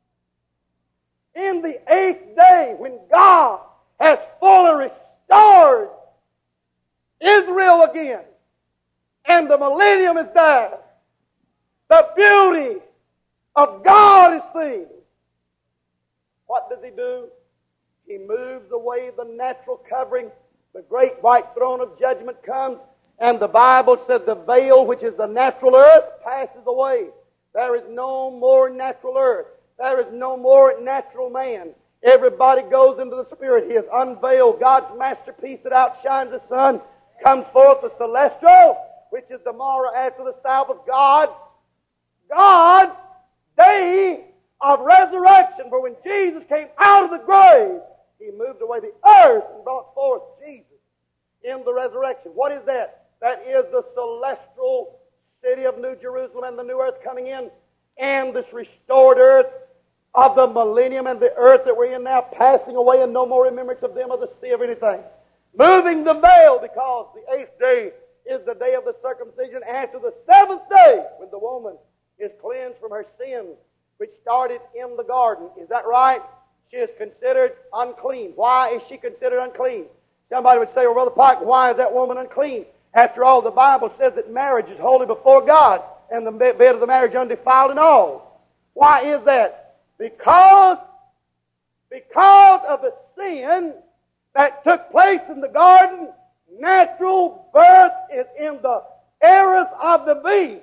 In the 8th day, when God has fully restored Israel again, and the millennium is there, the beauty of God is seen. What does He do? He moves away the natural covering. The great white throne of judgment comes, and the Bible said the veil, which is the natural earth, passes away. There is no more natural earth. There is no more natural man. Everybody goes into the Spirit. He has unveiled God's masterpiece that outshines the sun. Comes forth the celestial, which is the morrow after the Sabbath, God's day of resurrection. For when Jesus came out of the grave, He moved away the earth and brought forth Jesus in the resurrection. What is that? That is the celestial city of New Jerusalem and the new earth coming in, and this restored earth of the millennium and the earth that we're in now passing away, and no more remembrance of them of the sea of anything. Moving the veil, because the 8th day is the day of the circumcision after the 7th day, when the woman is cleansed from her sins, which started in the garden. Is that right? She is considered unclean. Why is she considered unclean? Somebody would say, well, Brother Pike, why is that woman unclean? After all, the Bible says that marriage is holy before God, and the bed of the marriage undefiled and all. Why is that? Because Because of the sin that took place in the garden, natural birth is in the eras of the beast.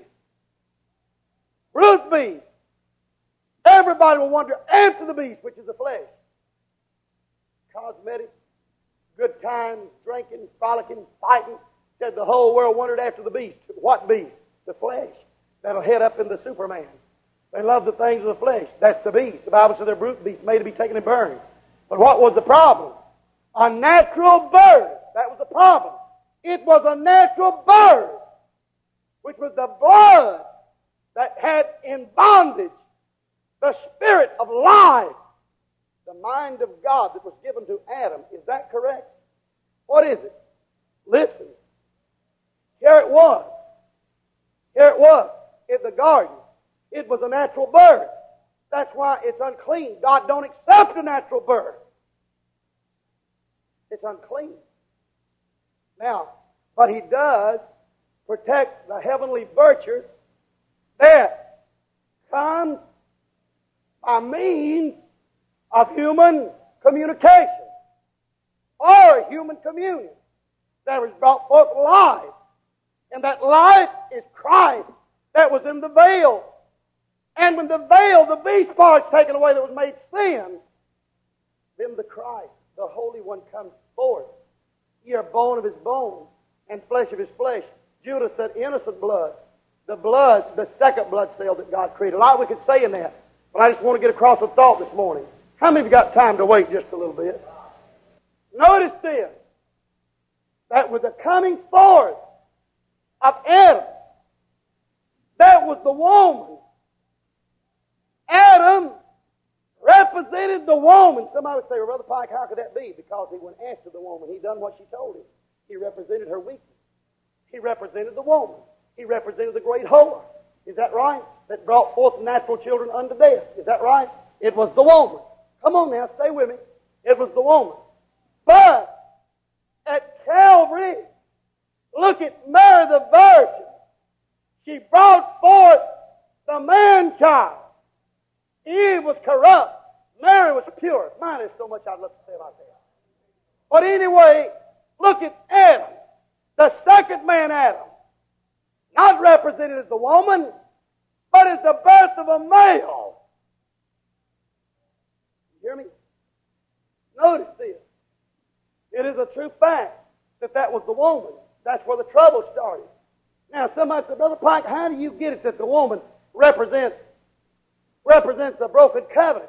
Brute beast. Everybody will wander after the beast, which is the flesh. Cosmetics, good times, drinking, frolicking, fighting. Said the whole world wandered after the beast. What beast? The flesh. That'll head up into Superman. They love the things of the flesh. That's the beast. The Bible says they're brute beasts made to be taken and burned. But what was the problem? A natural birth. That was the problem. It was a natural birth, which was the blood that had in bondage the spirit of life, the mind of God that was given to Adam. Is that correct? What is it? Listen. Here it was. Here it was in the garden. It was a natural birth. That's why it's unclean. God don't accept a natural birth. It's unclean. Now, but He does protect the heavenly virtues that comes by means of human communication or human communion. There is brought forth life. And that life is Christ that was in the veil. And when the veil, the beast part, is taken away that was made sin, then the Christ, the Holy One, comes forth. Ye are bone of His bone and flesh of His flesh. Judah said innocent blood. The second blood cell that God created. A lot we could say in that. But I just want to get across a thought this morning. How many of you got time to wait just a little bit? Notice this. That with the coming forth of Adam, that was the woman. Adam represented the woman. Somebody would say, well, Brother Pike, how could that be? Because he went after the woman. He done what she told him. He represented her weakness. He represented the woman. He represented the great whore. Is that right? That brought forth natural children unto death. Is that right? It was the woman. Come on now, stay with me. It was the woman. But at Calvary, look at Mary the Virgin. She brought forth the man-child. Eve was corrupt. Mary was pure. Man, there's so much I'd love to say about that. But anyway, look at Adam. The second man, Adam. Not represented as the woman, but as the birth of a male. You hear me? Notice this. It is a true fact that was the woman. That's where the trouble started. Now, somebody said, Brother Pike, how do you get it that the woman represents the broken covenant?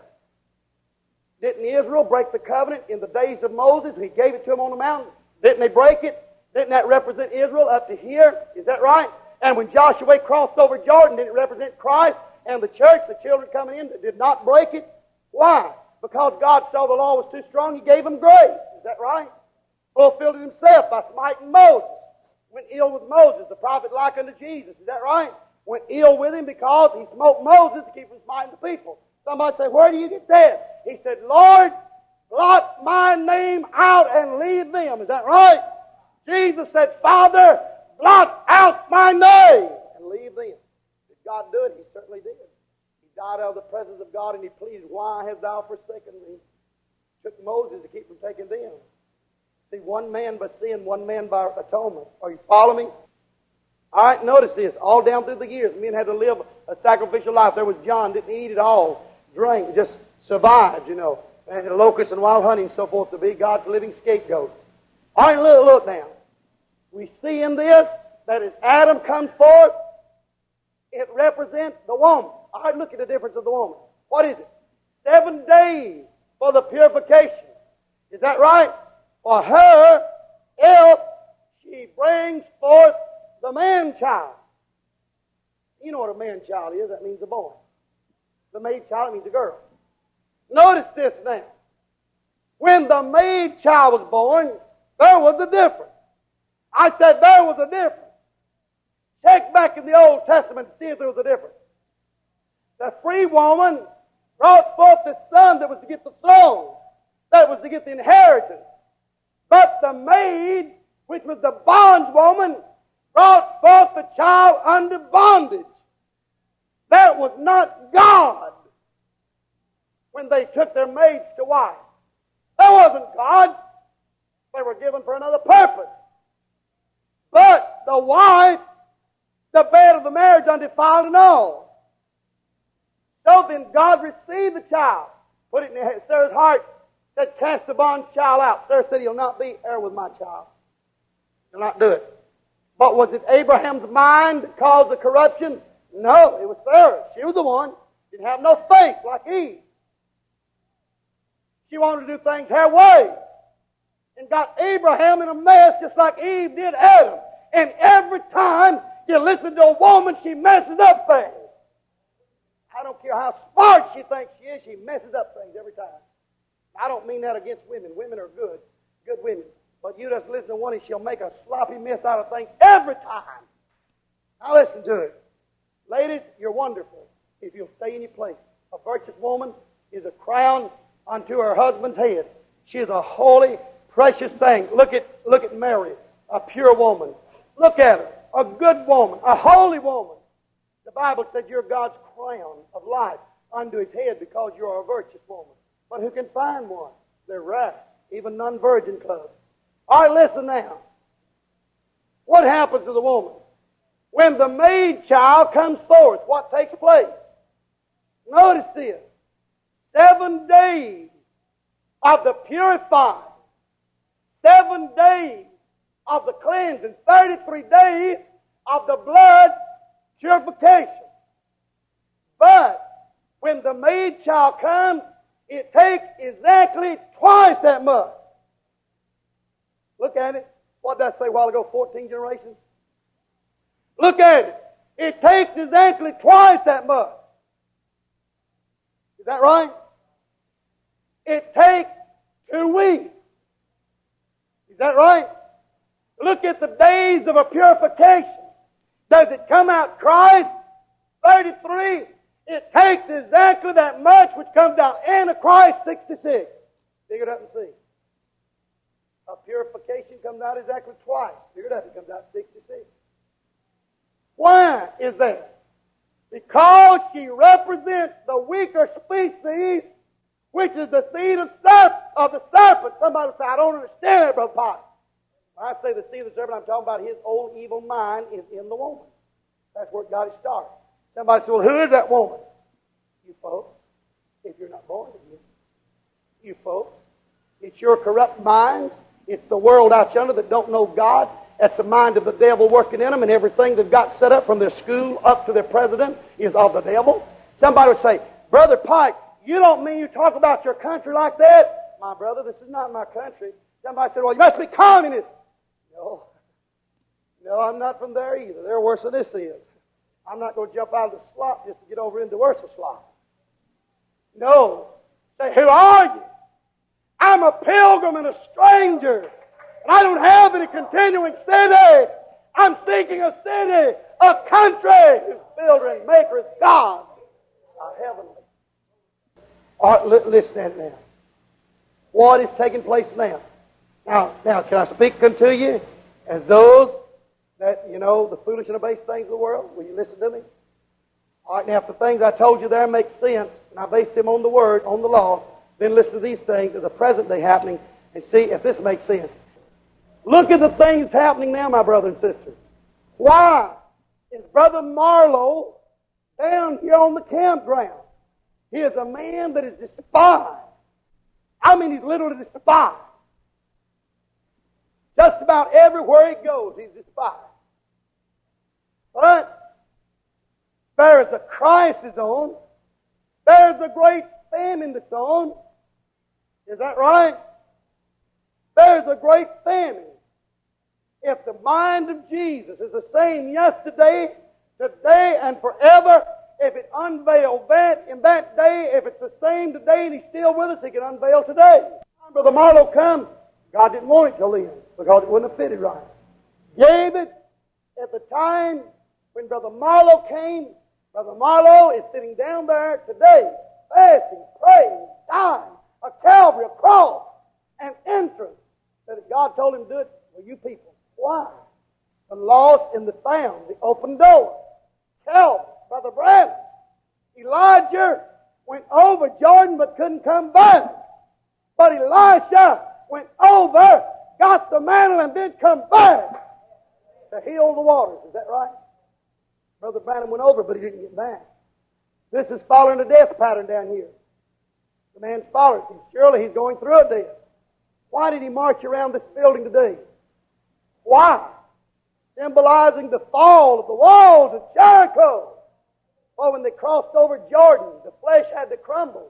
Didn't Israel break the covenant in the days of Moses? He gave it to them on the mountain. Didn't they break it? Didn't that represent Israel up to here? Is that right? And when Joshua crossed over Jordan, didn't it represent Christ and the church, the children coming in that did not break it? Why? Because God saw the law was too strong, He gave them grace. Is that right? Fulfilled it Himself by smiting Moses. Went ill with Moses, the prophet like unto Jesus. Is that right? Went ill with him because he smote Moses to keep from smiting the people. Somebody say, where do you get that? He said, Lord, blot my name out and leave them. Is that right? Jesus said, Father, blot out my name and leave them. Did God do it? He certainly did. He died out of the presence of God and He pleaded, why hast thou forsaken me? Took Moses to keep from taking them. See, one man by sin, one man by atonement. Are you following me? All right, notice this. All down through the years, men had to live a sacrificial life. There was John, didn't eat at all, drank, just survived, and locusts and wild honey and so forth to be God's living scapegoat. All right, look now. We see in this that as Adam comes forth, it represents the woman. All right, look at the difference of the woman. What is it? 7 days for the purification. Is that right? For her, if she brings forth the man-child. You know what a man-child is? That means a boy. The maid-child means a girl. Notice this now. When the maid-child was born, there was a difference. I said there was a difference. Check back in the Old Testament to see if there was a difference. The free woman brought forth the son that was to get the throne, that was to get the inheritance. But the maid, which was the bondswoman, brought forth the child under bondage. That was not God. when they took their maids to wife. That wasn't God. They were given for another purpose. But the wife, the bed of the marriage undefiled and all. So then God received the child, put it in Sarah's heart, said, cast the bond's child out. Sarah said, he'll not be heir with my child. He'll not do it. But was it Abraham's mind that caused the corruption? No, it was Sarah. She was the one. Didn't have no faith like Eve. She wanted to do things her way. And got Abraham in a mess just like Eve did Adam. And every time you listen to a woman, she messes up things. I don't care how smart she thinks she is, she messes up things every time. I don't mean that against women. Women are good women. But you just listen to one and she'll make a sloppy mess out of things every time. Now listen to it. Ladies, you're wonderful if you'll stay in your place. A virtuous woman is a crown unto her husband's head. She is a holy, precious thing. Look at Mary, a pure woman. Look at her, a good woman, a holy woman. The Bible said you're God's crown of life unto his head because you're a virtuous woman. But who can find one? They're rare, even non-virgin clubs. All right, listen now. What happens to the woman? When the maid child comes forth, what takes place? Notice this. 7 days of the purifying, 7 days of the cleansing, 33 days of the blood purification. But when the maid child comes, it takes exactly twice that much. Look at it. What did I say a while ago? 14 generations? Look at it. It takes exactly twice that much. Is that right? It takes 2 weeks. Is that right? Look at the days of a purification. Does it come out Christ? 33. It takes exactly that much, which comes out Antichrist 66. Figure it up and see. A purification comes out exactly twice. Figure it up, it comes out 66. Why is that? Because she represents the weaker species, which is the seed of the serpent. Somebody will say, I don't understand that, Brother Pike. When I say the seed of the serpent, I'm talking about his old evil mind is in the woman. That's where God is started. Somebody says, well, who is that woman? You folks, if you're not born again. You folks. It's your corrupt minds. It's the world out yonder that don't know God. That's the mind of the devil working in them, and everything they've got set up from their school up to their president is of the devil. Somebody would say, Brother Pike, you don't mean you talk about your country like that? My brother, this is not my country. Somebody said, well, you must be communist. No, I'm not from there either. They're worse than this is. I'm not going to jump out of the slop just to get over into worse slop. No. Say, who are you? I'm a pilgrim and a stranger. And I don't have any continuing city. I'm seeking a city, a country whose builder and maker is God, a heavenly. All right, listen to it now. What is taking place now? Now, can I speak unto you as those that, the foolish and the base things of the world? Will you listen to me? All right, now, if the things I told you there make sense, and I base them on the Word, on the law, then listen to these things as a present day happening and see if this makes sense. Look at the things happening now, my brother and sister. Why is Brother Marlowe down here on the campground? He is a man that is despised. I mean, he's literally despised. Just about everywhere he goes, he's despised. But there is a crisis on. There's a great famine that's on. Is that right? There's a great famine. If the mind of Jesus is the same yesterday, today, and forever, if it unveiled that in that day, if it's the same today and he's still with us, he can unveil today. Brother Marlowe come, God didn't want it till then because it wouldn't have fitted right. Gave it at the time when Brother Marlowe came. Brother Marlowe is sitting down there today, fasting, praying, dying, a Calvary, a cross, an entrance. That if God told him to do it, well, you people. Why? The lost and the found, the open door. Calvary, Brother Branham, Elijah, went over Jordan but couldn't come back. But Elisha went over, got the mantle, and then come back to heal the waters. Is that right? Brother Branham went over, but he didn't get back. This is following a death pattern down here. The man's following him. Surely he's going through a death. Why did he march around this building today? Why? Symbolizing the fall of the walls of Jericho. Well, when they crossed over Jordan, the flesh had to crumble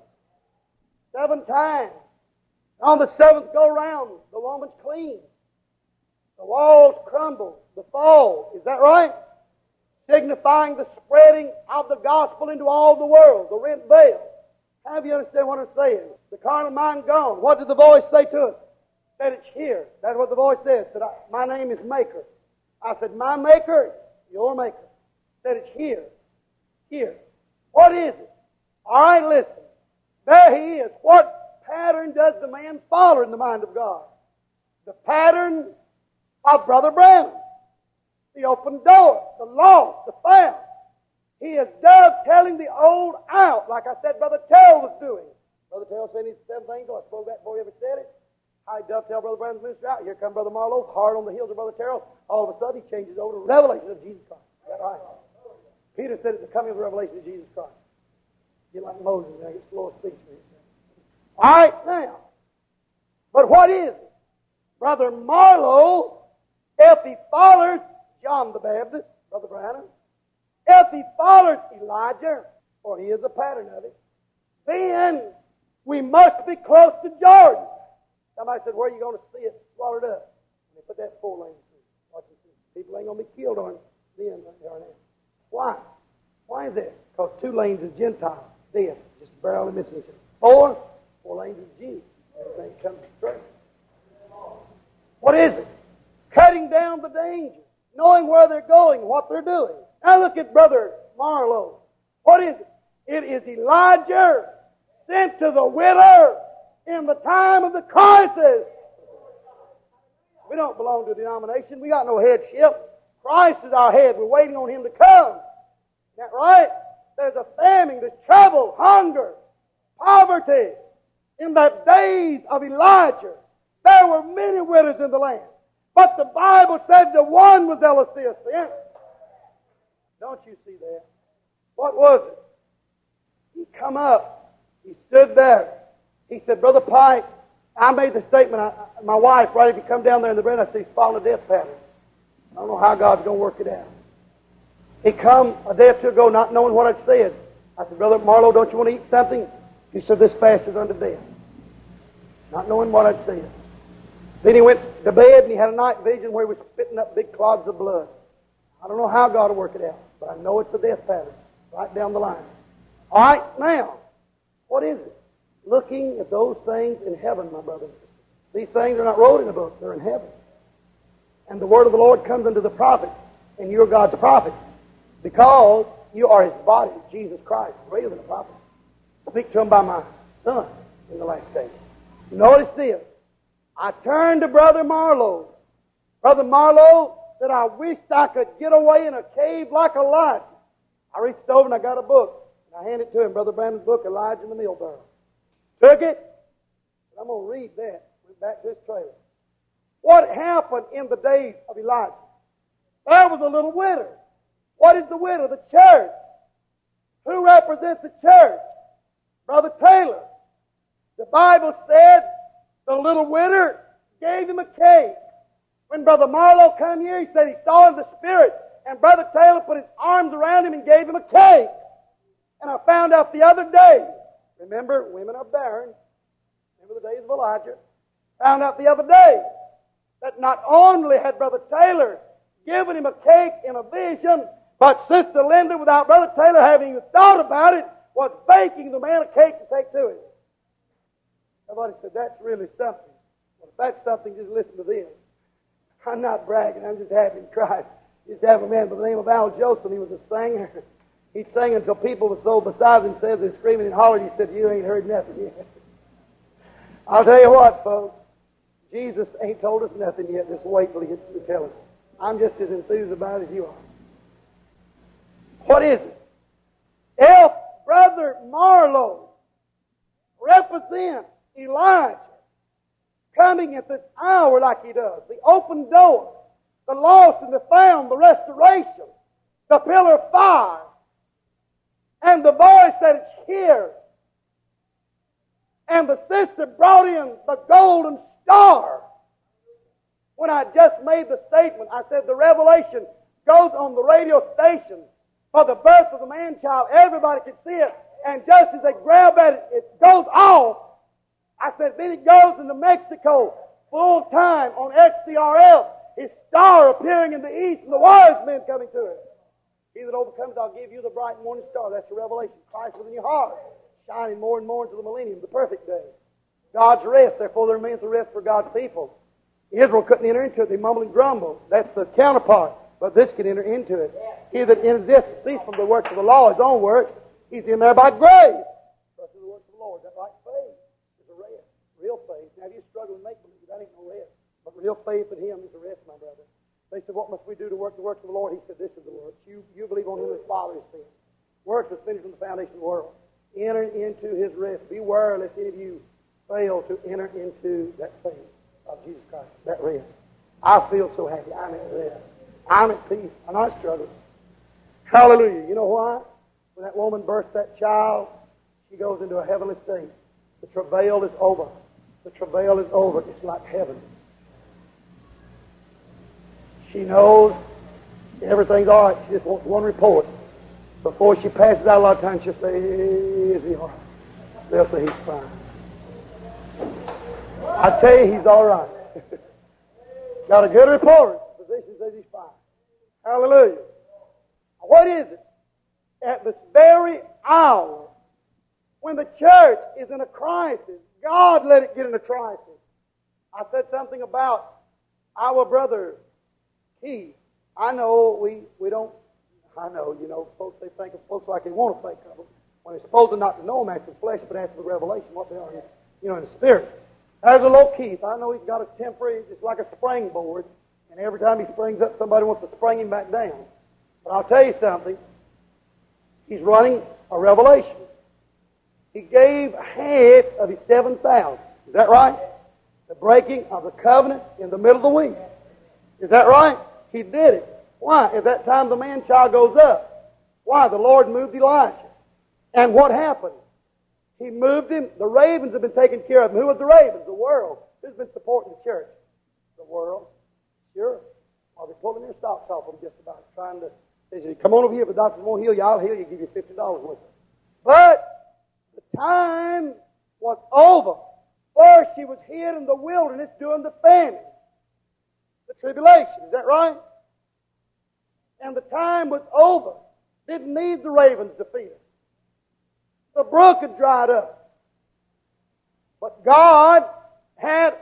7 times. On the 7th go-round, the woman's clean. The walls crumbled. The fall. Is that right? Signifying the spreading of the gospel into all the world. The rent veil. Have you understand what I'm saying? The carnal mind gone. What did the voice say to it? Said, it's here. That's what the voice said. Said, my name is Maker. I said, my Maker, your Maker. Said, it's here. Here. What is it? All right, listen. There he is. What pattern does the man follow in the mind of God? The pattern of Brother Branham. The open door, the lost, the found. He is dovetailing the old out, like I said Brother Terrell was doing. Brother Terrell said he's the 7th angel. I spoke that before he ever said it. How he dovetailed Brother Branham's ministry out. Here comes Brother Marlowe, hard on the heels of Brother Terrell. All of a sudden he changes over to the revelation of Jesus Christ. Is that right? Peter said it's the coming of the revelation of Jesus Christ. Get like Moses, and I get slow of speech. All right, now. But what is it? Brother Marlowe, if he follows John the Baptist, Brother Branham, if he follows Elijah, for he is a pattern of it, then we must be close to Jordan. Somebody said, where are you going to see it swallowed up? And they put that 4 lanes through. Watch this. People ain't going to be killed on it then like they are now. Why? Why is that? Because 2 lanes is Gentiles, dead, just barely missing each other. 4 lanes is Jews. Everything comes straight. What is it? Cutting down the danger, knowing where they're going, what they're doing. Now look at Brother Marlowe. What is it? It is Elijah sent to the widow in the time of the crisis. We don't belong to a denomination. We got no headship. Christ is our head. We're waiting on Him to come. Isn't that right? There's a famine, there's trouble, hunger, poverty. In the days of Elijah, there were many widows in the land. But the Bible said the one was Eliseus. Don't you see that? What was it? He come up. He stood there. He said, Brother Pike, I made the statement, my wife, right, if you come down there in the bed, I said, he's following a death pattern. I don't know how God's going to work it out. He come a day or 2 ago not knowing what I'd said. I said, Brother Marlowe, don't you want to eat something? He said, this fast is unto death. Not knowing what I'd said. Then he went to bed and he had a night vision where he was spitting up big clods of blood. I don't know how God will work it out, but I know it's a death pattern right down the line. All right, now, what is it? Looking at those things in heaven, my brother and sister. These things are not wrote in a book, they're in heaven. And the word of the Lord comes unto the prophet, and you're God's prophet, because you are His body, Jesus Christ, greater than a prophet. Speak to him by my Son in the last day. Notice this. I turned to Brother Marlowe. Brother Marlowe said, I wished I could get away in a cave like Elijah. I reached over and I got a book. And I handed it to him, Brother Brandon's book, Elijah and the Mill Barrel. Took it. And I'm going to read that. Went back to his trailer. What happened in the days of Elijah? There was a little widow. What is the widow? The church. Who represents the church? Brother Taylor. The Bible said the little widow gave him a cake. When Brother Marlowe come here, he said he saw in the Spirit, and Brother Taylor put his arms around him and gave him a cake. And I found out the other day, remember, women are barren. Remember the days of Elijah. Found out the other day that not only had Brother Taylor given him a cake in a vision, but Sister Linda, without Brother Taylor having even thought about it, was baking the man a cake to take to him. Somebody said, that's really something. Well, if that's something, just listen to this. I'm not bragging. I'm just happy in Christ. Used to have a man by the name of Al Joseph. He was a singer. He'd sing until people were so beside themselves they're screaming and hollering. He said, you ain't heard nothing yet. I'll tell you what, folks. Jesus ain't told us nothing yet. Just wait till He gets to tell us. I'm just as enthused about it as you are. What is it? If Brother Marlowe represents Elijah coming at this hour like he does. The open door, the lost and the found, the restoration, the pillar of fire, and the voice that is here. And the sister brought in the golden star. When I just made the statement, I said the revelation goes on the radio stations for the birth of the man-child. Everybody can see it. And just as they grab at it, it goes off. I said, then it goes into Mexico full time on XCRL. His star appearing in the east and the wise men coming to it. He that overcomes, I'll give you the bright morning star. That's the revelation. Christ within your heart, shining more and more into the millennium, the perfect day. God's rest, therefore there remains a rest for God's people. Israel couldn't enter into it. They mumble and grumble. That's the counterpart. But this can enter into it. He that enters this is ceased from the works of the law, his own works. He's in there by grace. Trust in the works of the Lord. That right faith is a rest. Real faith. Now, if you struggle with make-believe, that ain't no rest. But real faith in Him is a rest, my brother. They said, what must we do to work the works of the Lord? He said, this is the work. You believe on Him as Father has sent. Works was finished from the foundation of the world. Enter into His rest. Beware lest any of you fail to enter into that faith of Jesus Christ, that rest. I feel so happy. I'm at rest. I'm at peace. I'm not struggling. Hallelujah. You know why? When that woman births that child, she goes into a heavenly state. The travail is over. The travail is over. It's like heaven. She knows everyth's all right. She just wants one report. Before she passes out, a lot of times she'll say, is he all right? They'll say he's fine. I tell you, he's all right. Got a good report. The physician says he's fine. Hallelujah. What is it? At this very hour, when the church is in a crisis, God let it get in a crisis. I said something about our brother Keith. I know we don't, I know, folks, they think of folks like they want to think of them. When they're supposed to not to know them after the flesh, but after the revelation, what they are, in the spirit. There's a little Keith. I know he's got a temporary, it's like a springboard, and every time he springs up, somebody wants to spring him back down. But I'll tell you something. He's running a revelation. He gave half of his 7,000. Is that right? The breaking of the covenant in the middle of the week. Is that right? He did it. Why? At that time the man-child goes up. Why? The Lord moved Elijah. And what happened? He moved him. The ravens have been taking care of him. Who was the ravens? The world. Who's been supporting the church? The world. Sure. Well, they're pulling their socks off them just about, trying to, they say, come on over here, if the doctors won't heal you, I'll heal you, give you $50 worth of it. But the time was over. First, she was hid in the wilderness during the famine, the tribulation. Is that right? And the time was over. Didn't need the ravens to feed her. The brook had dried up. But God had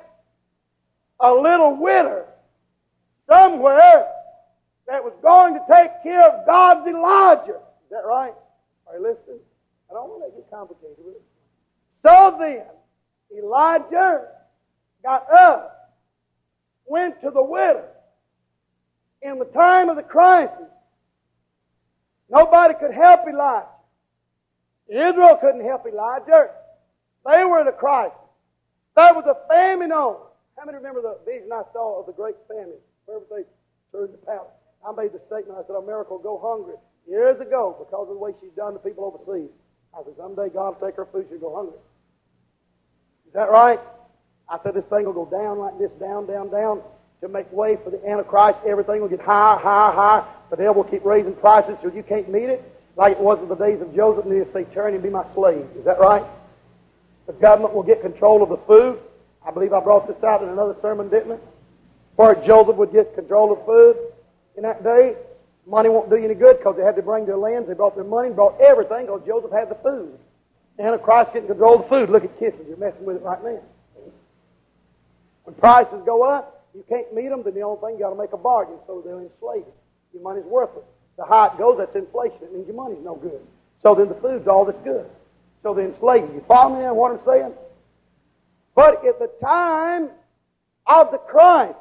a little widow somewhere that was going to take care of God's Elijah. Is that right? Are you listening? I don't want to get complicated with it. So then, Elijah got up, went to the widow. In the time of the crisis, nobody could help Elijah. Israel couldn't help Elijah. They were in a crisis. There was a famine on. How many remember the vision I saw of the great famine? Where everything turned to powder. I made the statement, I said, America will go hungry years ago because of the way she's done to people overseas. I said, someday God will take her food, she'll go hungry. Is that right? I said, this thing will go down like this, down, down, down, to make way for the Antichrist. Everything will get higher, higher, higher. The devil will keep raising prices so you can't meet it. Like it was in the days of Joseph, and he'll say, turn and be my slave. Is that right? The government will get control of the food. I believe I brought this out in another sermon, didn't I? Where Joseph would get control of food in that day. Money won't do you any good because they had to bring their lands. They brought their money, brought everything because Joseph had the food. Antichrist getting control of the food. Look at Kissinger. You're messing with it right now. When prices go up, you can't meet them, then the only thing, you got to make a bargain, so they'll enslave you. Your money's worthless. The higher it goes, that's inflation. It means your money's no good. So then the food's all that's good. So they enslave you. You follow me on what I'm saying? But at the time of the crisis,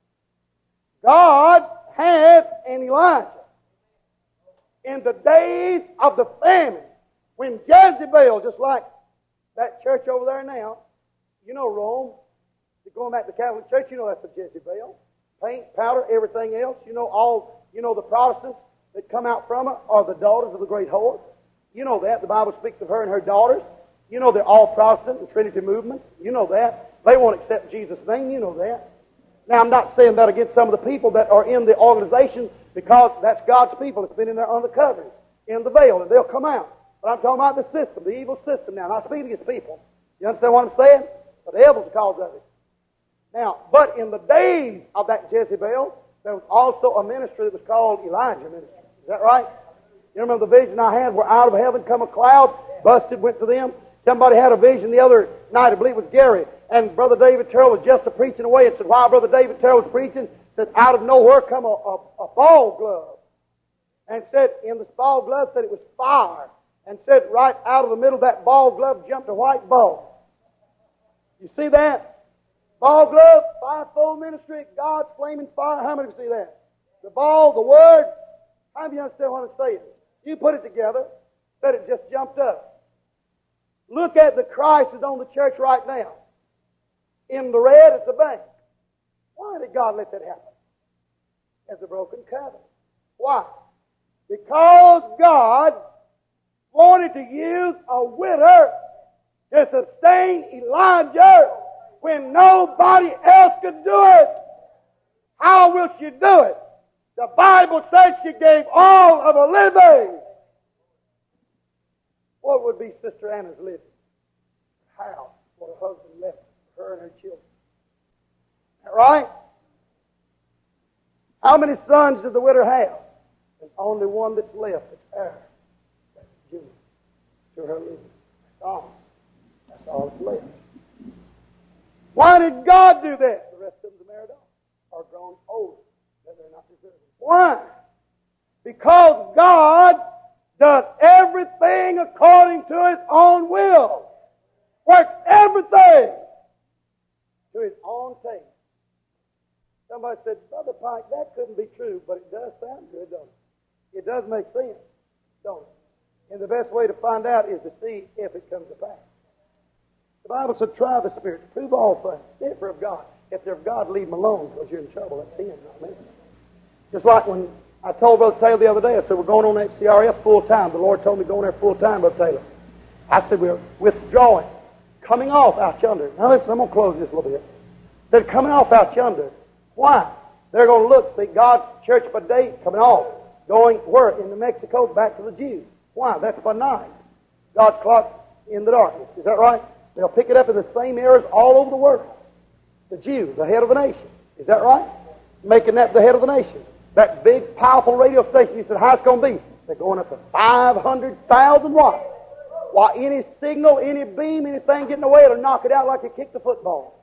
God had an Elijah. In the days of the famine, When Jezebel, just like that church over there now, you know Rome, you're going back to the Catholic Church, you know that's a Jezebel. Paint, powder, everything else. You know the Protestants that come out from it are the daughters of the great whore. You know that. The Bible speaks of her and her daughters. You know they're all Protestant and Trinity movements. You know that. They won't accept Jesus' name. You know that. Now, I'm not saying that against some of the people that are in the organization, because that's God's people that's been in there under covering, in the veil, and they'll come out. But I'm talking about the system, the evil system now. I'm not speaking against people. You understand what I'm saying? But the devil's the cause of it. Now, but in the days of that Jezebel, there was also a ministry that was called Elijah ministry. Is that right? You remember the vision I had where out of heaven come a cloud, busted, went to them? Somebody had a vision the other night, I believe it was Gary, and Brother David Terrell was just preaching away, and said, while Brother David Terrell was preaching, said, out of nowhere come a ball glove. And said, in the ball glove, said it was fire. And said, right out of the middle of that ball glove jumped a white ball. You see that? Ball glove, fivefold ministry, God's flaming fire. How many of you see that? The ball, the word. How many of you understand what I'm saying? You put it together, said it just jumped up. Look at the crisis on the church right now. In the red at the bank. Why did God let that happen? As a broken covenant. Why? Because God wanted to use a widow to sustain Elijah when nobody else could do it. How will she do it? The Bible says she gave all of her living. What would be Sister Anna's living? Her house, what her husband left her and her children. Is that right? How many sons did the widow have? There's only one that's left. It's her. That's Junior. To her living. That's all. That's all that's left. Why did God do that? The rest of them are married off. Are grown old. That they're not deserving. Why? Because God does everything according to His own will. Works everything to His own taste. Somebody said, Brother Pike, that couldn't be true, but it does sound good, don't it? It does make sense, don't it? And the best way to find out is to see if it comes to pass. The Bible said, try the Spirit, prove all things, see if they're of God. If they're of God, leave them alone, because you're in trouble. That's Him, not me. Just like when I told Brother Taylor the other day, I said, we're going on that CRF full time. The Lord told me to go on there full time, Brother Taylor. I said, we're withdrawing, coming off out yonder. Now listen, I'm going to close this a little bit. I said, coming off out yonder. Why? They're going to look, see God's church by day coming off. Going where? Into Mexico, back to the Jews. Why? That's by night. God's clock in the darkness. Is that right? They'll pick it up in the same areas all over the world. The Jew, the head of the nation. Is that right? Making that the head of the nation. That big, powerful radio station, you said, how's it going to be? They're going up to 500,000 watts. While any signal, any beam, anything getting away, it'll knock it out like you kicked the football.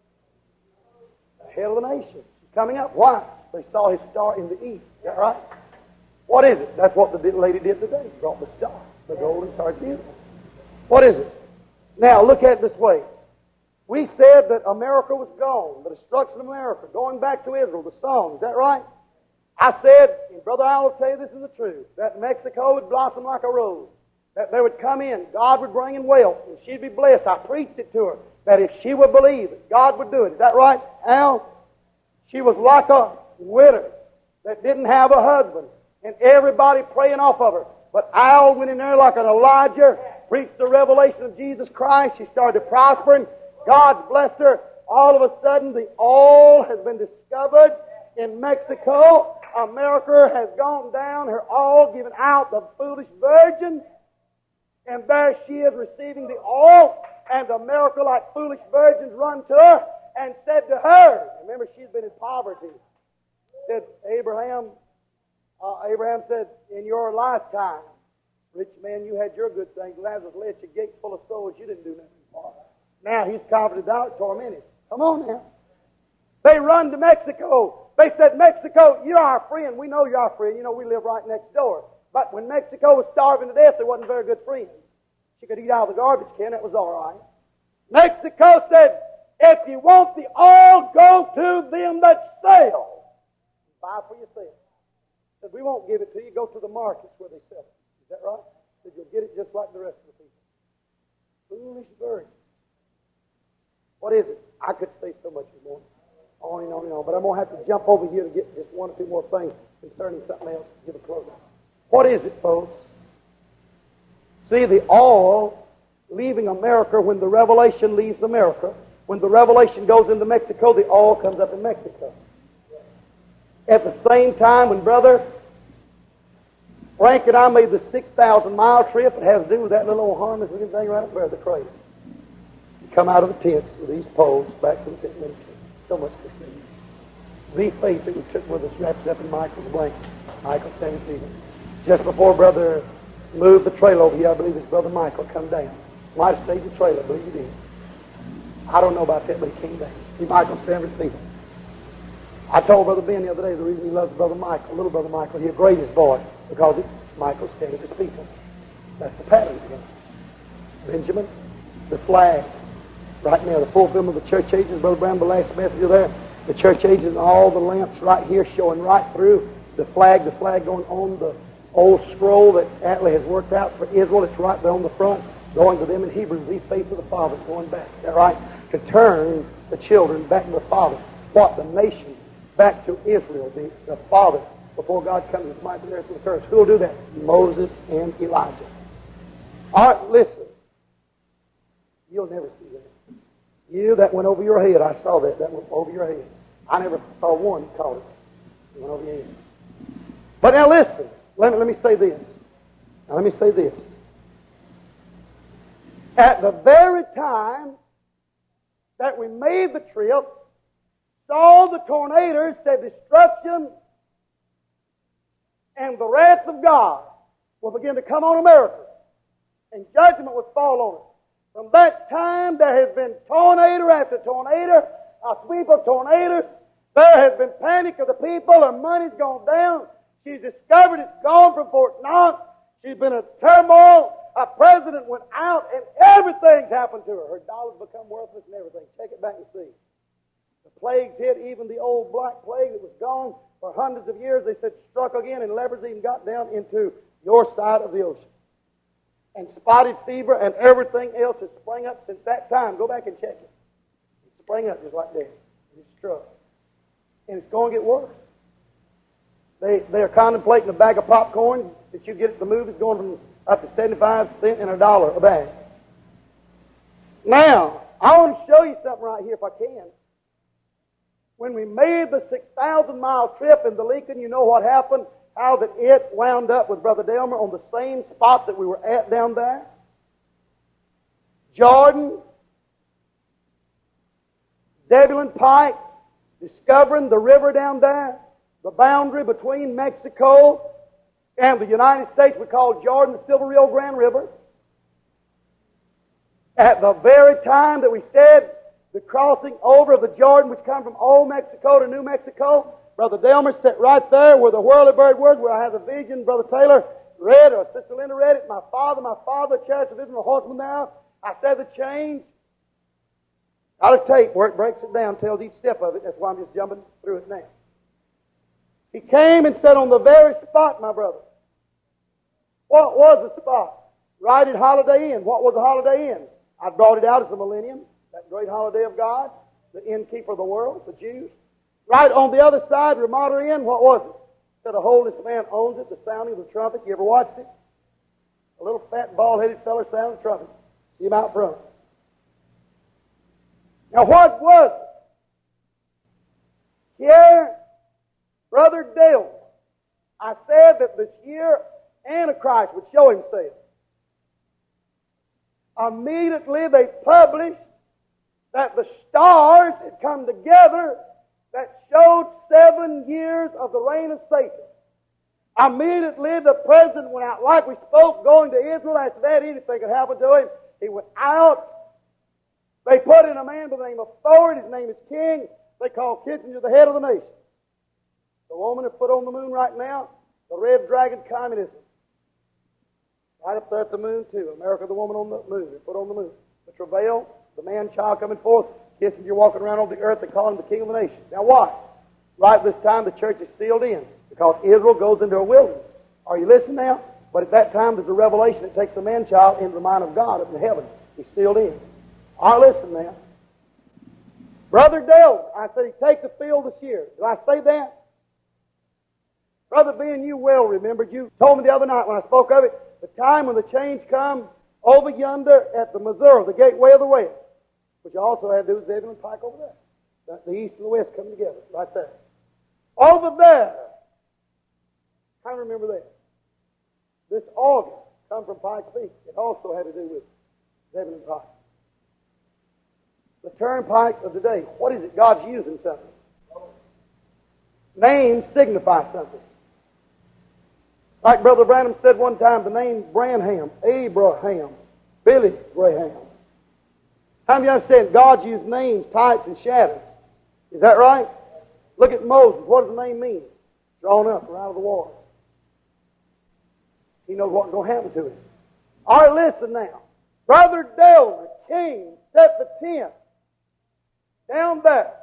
The head of the nation. He's coming up. Why? They saw his star in the east. Is that right? What is it? That's what the lady did today. She brought the star. The golden star. Beautiful. What is it? Now, look at it this way. We said that America was gone. The destruction of America. Going back to Israel. The song. Is that right? I said, and Brother Al will tell you this is the truth, that Mexico would blossom like a rose. That they would come in. God would bring in wealth. And she'd be blessed. I preached it to her. That if she would believe it, God would do it. Is that right, Al? She was like a widow that didn't have a husband. And everybody praying off of her. But Al went in there like an Elijah, preached the revelation of Jesus Christ. She started prospering. God's blessed her. All of a sudden, the oil has been discovered in Mexico. America has gone down, her oil given out the foolish virgins. And there she is receiving the oil. And America, like foolish virgins, run to her and said to her, remember, she's been in poverty. Said, Abraham said, in your lifetime, rich man, you had your good things. Lazarus led your gate full of souls. You didn't do nothing for it. Now he's confident out, tormented. Come on now. They run to Mexico. They said, Mexico, you're our friend. We know you're our friend. You know, we live right next door. But when Mexico was starving to death, they wasn't very good friends. She could eat out of the garbage can. That was all right. Mexico said, if you want the oil, go to them that sell. Buy for yourself. Said, we won't give it to you. Go to the markets where they sell it. Is that right? Said, you'll get it just like the rest of the people. Foolish virgin. What is it? I could say so much this morning. On and on and on. But I'm going to have to jump over here to get just one or two more things concerning something else to give a close out. What is it, folks? See, the all leaving America when the revelation leaves America. When the revelation goes into Mexico, the all comes up in Mexico. At the same time, when Brother Frank and I made the 6,000-mile trip, it has to do with that little old harness and everything right up there, the cradle. We come out of the tents with these poles back to the tent ministry. So much to see. The faith that we took with us wrapped up in Michael's blanket. Michael standing Stephen. Just before Brother moved the trailer over here, I believe his Brother Michael come down. Might have stayed the trailer, I believe he did. I don't know about that, but he came down. See Michael standing Stephen. I told Brother Ben the other day the reason he loves Brother Michael, little Brother Michael, he's the greatest boy, because it's Michael standing with his people. That's the pattern again. Benjamin, the flag. Right now, the fulfillment of the church ages, Brother Brown, the last message there, the church ages and all the lamps right here showing right through the flag going on the old scroll that Atlee has worked out for Israel. It's right there on the front, going to them in Hebrews, the faith of the Father, going back. Is that right? To turn the children back to the Father. What? The nations back to Israel, the Father, before God comes with might and earth and the curse. Who will do that? Moses and Elijah. All right, listen. You'll never see that. You, that went over your head. I saw that. That went over your head. I never saw one caught it. It went over your head. But now listen. Let me say this. Now let me say this. At the very time that we made the trip, saw the tornadoes, said destruction and the wrath of God will begin to come on America. And judgment would fall on it. From that time, there has been tornado after tornado, a sweep of tornadoes. There has been panic of the people. Her money's gone down. She's discovered it's gone from Fort Knox. She's been in turmoil. A president went out, and everything's happened to her. Her dollar's become worthless and everything. Check it back and see. The plagues hit, even the old black plague that was gone for hundreds of years. They said struck again, and lepers even got down into your side of the ocean. And spotted fever and everything else has sprang up since that time. Go back and check it. It sprang up just like that. It struck. And it's going to get worse. They are contemplating a bag of popcorn that you get at the movies going from up to 75 cents and $1 a bag. Now, I want to show you something right here if I can. When we made the 6,000-mile trip in the Lincoln, you know what happened? How that it wound up with Brother Delmer on the same spot that we were at down there. Jordan, Zebulon Pike, discovering the river down there, the boundary between Mexico and the United States. We call Jordan the Silver Rio Grande River. At the very time that we said the crossing over of the Jordan, which come from Old Mexico to New Mexico, Brother Delmer sat right there where the whirlybird was, where I had the vision. Brother Taylor read, or Sister Linda read it. My father, Church of Israel Horseman now. I said the change. Got a tape where it breaks it down, tells each step of it. That's why I'm just jumping through it now. He came and sat on the very spot, my brother. What was the spot? Right at Holiday Inn. What was the Holiday Inn? I brought it out as a millennium, that great holiday of God, the innkeeper of the world, the Jews. Right on the other side, Ramada Inn, what was it? Said a holiness man owns it, the sounding of the trumpet. You ever watched it? A little fat, bald-headed feller sounding the trumpet. See him out front. Now what was it? Here, Brother Dale, I said that this year Antichrist would show himself. Immediately they published that the stars had come together that showed 7 years of the reign of Satan. Immediately the president went out, like we spoke, going to Israel. After that, anything could happen to him. He went out. They put in a man by the name of Ford. His name is King. They call Kissinger the head of the nations. The woman that put on the moon right now, the red dragon communism. Right up there at the moon, too. America, the woman on the moon. They put on the moon. The travail, the man-child coming forth. Kissinger walking around on the earth. They call him the king of the nation. Now what? Right this time, the church is sealed in because Israel goes into a wilderness. Are you listening now? But at that time, there's a revelation that takes a man-child into the mind of God up in heaven. He's sealed in. All right, listen now. Brother Dale, I said he'd take the field this year. Did I say that? Brother Ben, you well remembered. You told me the other night when I spoke of it, the time when the change come over yonder at the Missouri, the gateway of the West, which also had to do with Zebulon Pike over there. The East and the West coming together, right there. Over there. I remember that. This August come from Pike Peak. It also had to do with Zebulon Pike. The turnpikes of today. What is it? God's using something. Names signify something. Like Brother Branham said one time, the name Branham, Abraham, Billy Graham. How many of you understand God's used names, types, and shadows? Is that right? Look at Moses. What does the name mean? Drawn up or out of the water. He knows what's going to happen to him. All right, listen now. Brother Delmer came, set the tent down there.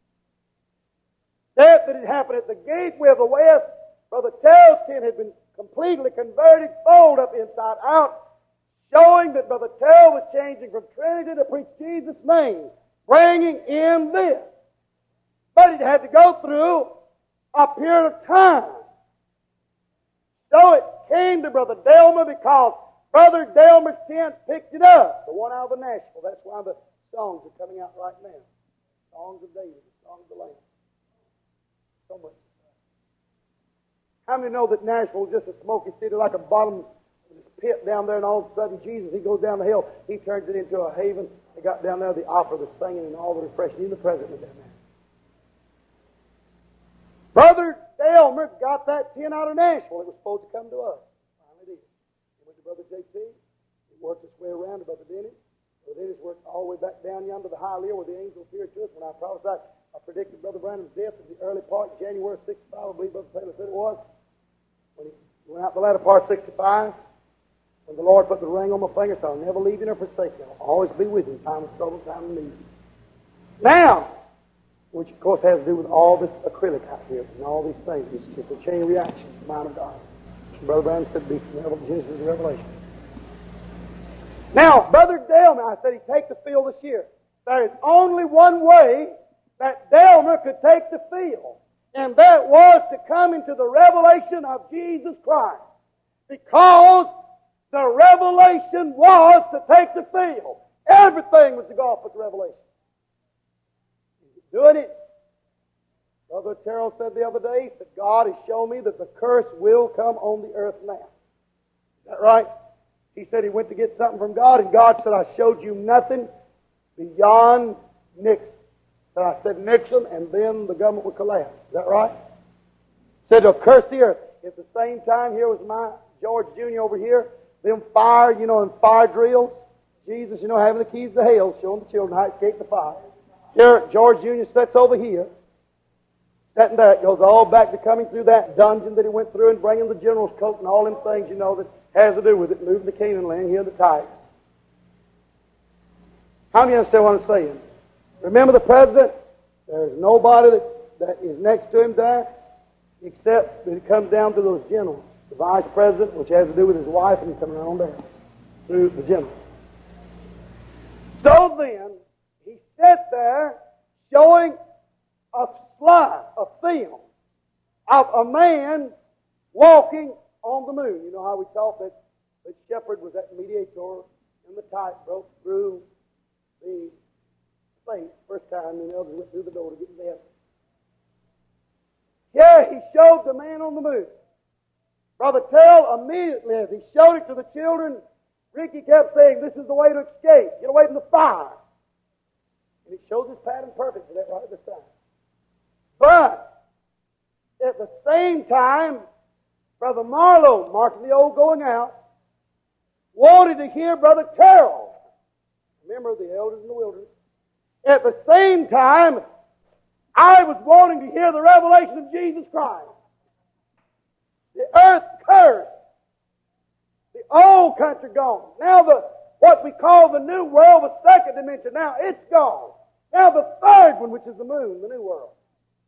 That had happened at the gateway of the West. Brother Terrell's tent had been completely converted, folded up inside out, showing that Brother Terrell was changing from Trinity to preach Jesus' name, bringing in this. But it had to go through a period of time. So it came to Brother Delmer because Brother Delmer's tent picked it up, the one out of Nashville. That's why the songs are coming out right now. Songs of David, the Song of the Lamb. So much to say. How many know that Nashville is just a smoky city like a bottom of this pit down there, and all of a sudden Jesus, he goes down the hill, he turns it into a haven. They got down there the opera, the singing, and all the refreshing. Even the president was down there. Brother Delmer got that tent out of Nashville. It was supposed to come to us. Finally did. He went to Brother J.T. He worked his way around to Brother Dennis. Brother Dennis worked all the way back down yonder to the high leer where the angel appeared to us. When I prophesied, I predicted Brother Branham's death in the early part, January 65, I believe Brother Taylor said it was. When he went out the latter part, 65, when the Lord put the ring on my finger, so I'll never leave you nor forsake you. I'll always be with you in time of trouble, time of need. Now, which of course has to do with all this acrylic out here and all these things. It's just a chain reaction, the mind of God. Brother Branham said to be from Genesis to Revelation. Now, Brother Delmer, I said he'd take the field this year. There is only one way that Delmer could take the field, and that was to come into the revelation of Jesus Christ. Because the revelation was to take the field. Everything was to go off with the revelation. Doing it. Brother Terrell said the other day, he said, God has shown me that the curse will come on the earth now. Is that right? He said he went to get something from God, and God said, I showed you nothing beyond Nixon. So I said Nixon, and then the government would collapse. Is that right? Said to curse the earth. At the same time, here was my George Jr. over here. Them fire, and fire drills. Jesus, having the keys to hell, showing the children how to escape the fire. Here, George Jr. sits over here. Sitting there, it goes all back to coming through that dungeon that he went through and bringing the general's coat and all them things, that has to do with it, moving to Canaan land here in the tide. How many understand what I'm saying? Remember the president? There's nobody that is next to him there except that it comes down to those generals. The vice president, which has to do with his wife, and he's coming around there through the general. So then, he sat there showing a slide, a film of a man walking on the moon. You know how we thought that the shepherd was that mediator and the tightrope through the space first time, and the others went through the door to get in there. Here he showed the man on the moon. Brother Terrell, immediately as he showed it to the children, Ricky kept saying, this is the way to escape. Get away from the fire. And it shows his pattern perfect for that right at this time. But at the same time, Brother Marlowe, marking the old going out, wanted to hear Brother Terrell. Remember the elders in the wilderness. At the same time, I was wanting to hear the revelation of Jesus Christ. The earth cursed. The old country gone. Now what we call the new world, the second dimension, now it's gone. Now the third one, which is the moon, the new world.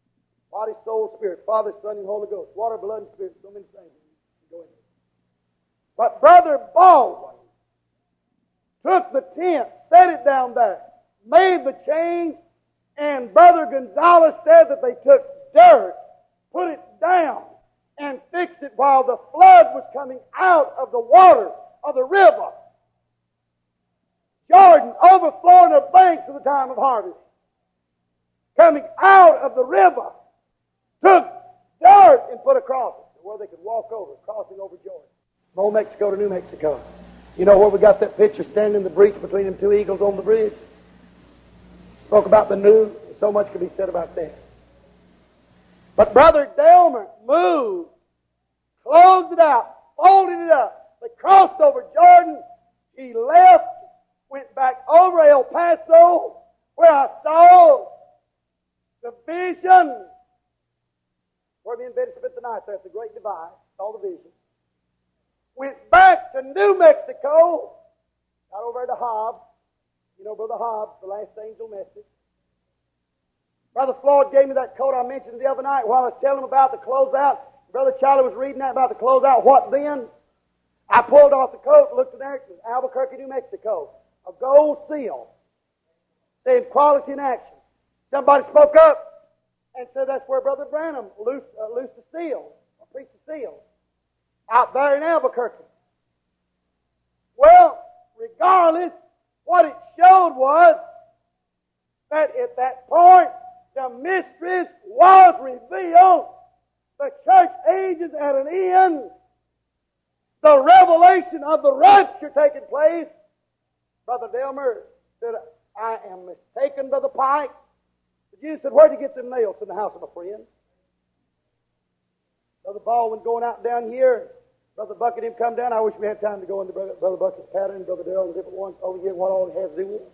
Body, soul, spirit, Father, Son, and Holy Ghost. Water, blood, and spirit. So many things. Go ahead. But Brother Baldwin took the tent, set it down there, made the change, and Brother Gonzalez said that they took dirt, put it down, and fixed it while the flood was coming out of the water of the river. Jordan overflowing the banks at the time of harvest. Coming out of the river, took dirt and put across it where they could walk over, crossing over Jordan. From Old Mexico to New Mexico. You know where we got that picture standing in the breach between them two eagles on the bridge? Spoke about the new. So much could be said about that. But Brother Delmer moved, closed it out, folded it up. They crossed over Jordan. He left, went back over El Paso, where I saw the vision. Where me and Betty spent the night there at the Great Divide. Saw the vision. Went back to New Mexico. Got over to Hobbs. You know Brother Hobbs, the last angel message. Brother Floyd gave me that coat I mentioned the other night while I was telling him about the closeout. Brother Charlie was reading that about the closeout. What then? I pulled off the coat, looked at there, it was Albuquerque, New Mexico. A gold seal saying quality in action. Somebody spoke up and said that's where Brother Branham loosed the seal, or preached the seal, out there in Albuquerque. Well, regardless, what it showed was that at that point, the mysteries was revealed. The church age is at an end. The revelation of the rapture taking place. Brother Delmer said, I am mistaken, Brother Pike. The Jew said, where'd you get them nails? In the house of my friends. Brother Baldwin going out down here. Brother Bucket him come down. I wish we had time to go into Brother Bucket's pattern and Brother Darrell and the different ones over here, what all it has to do with it.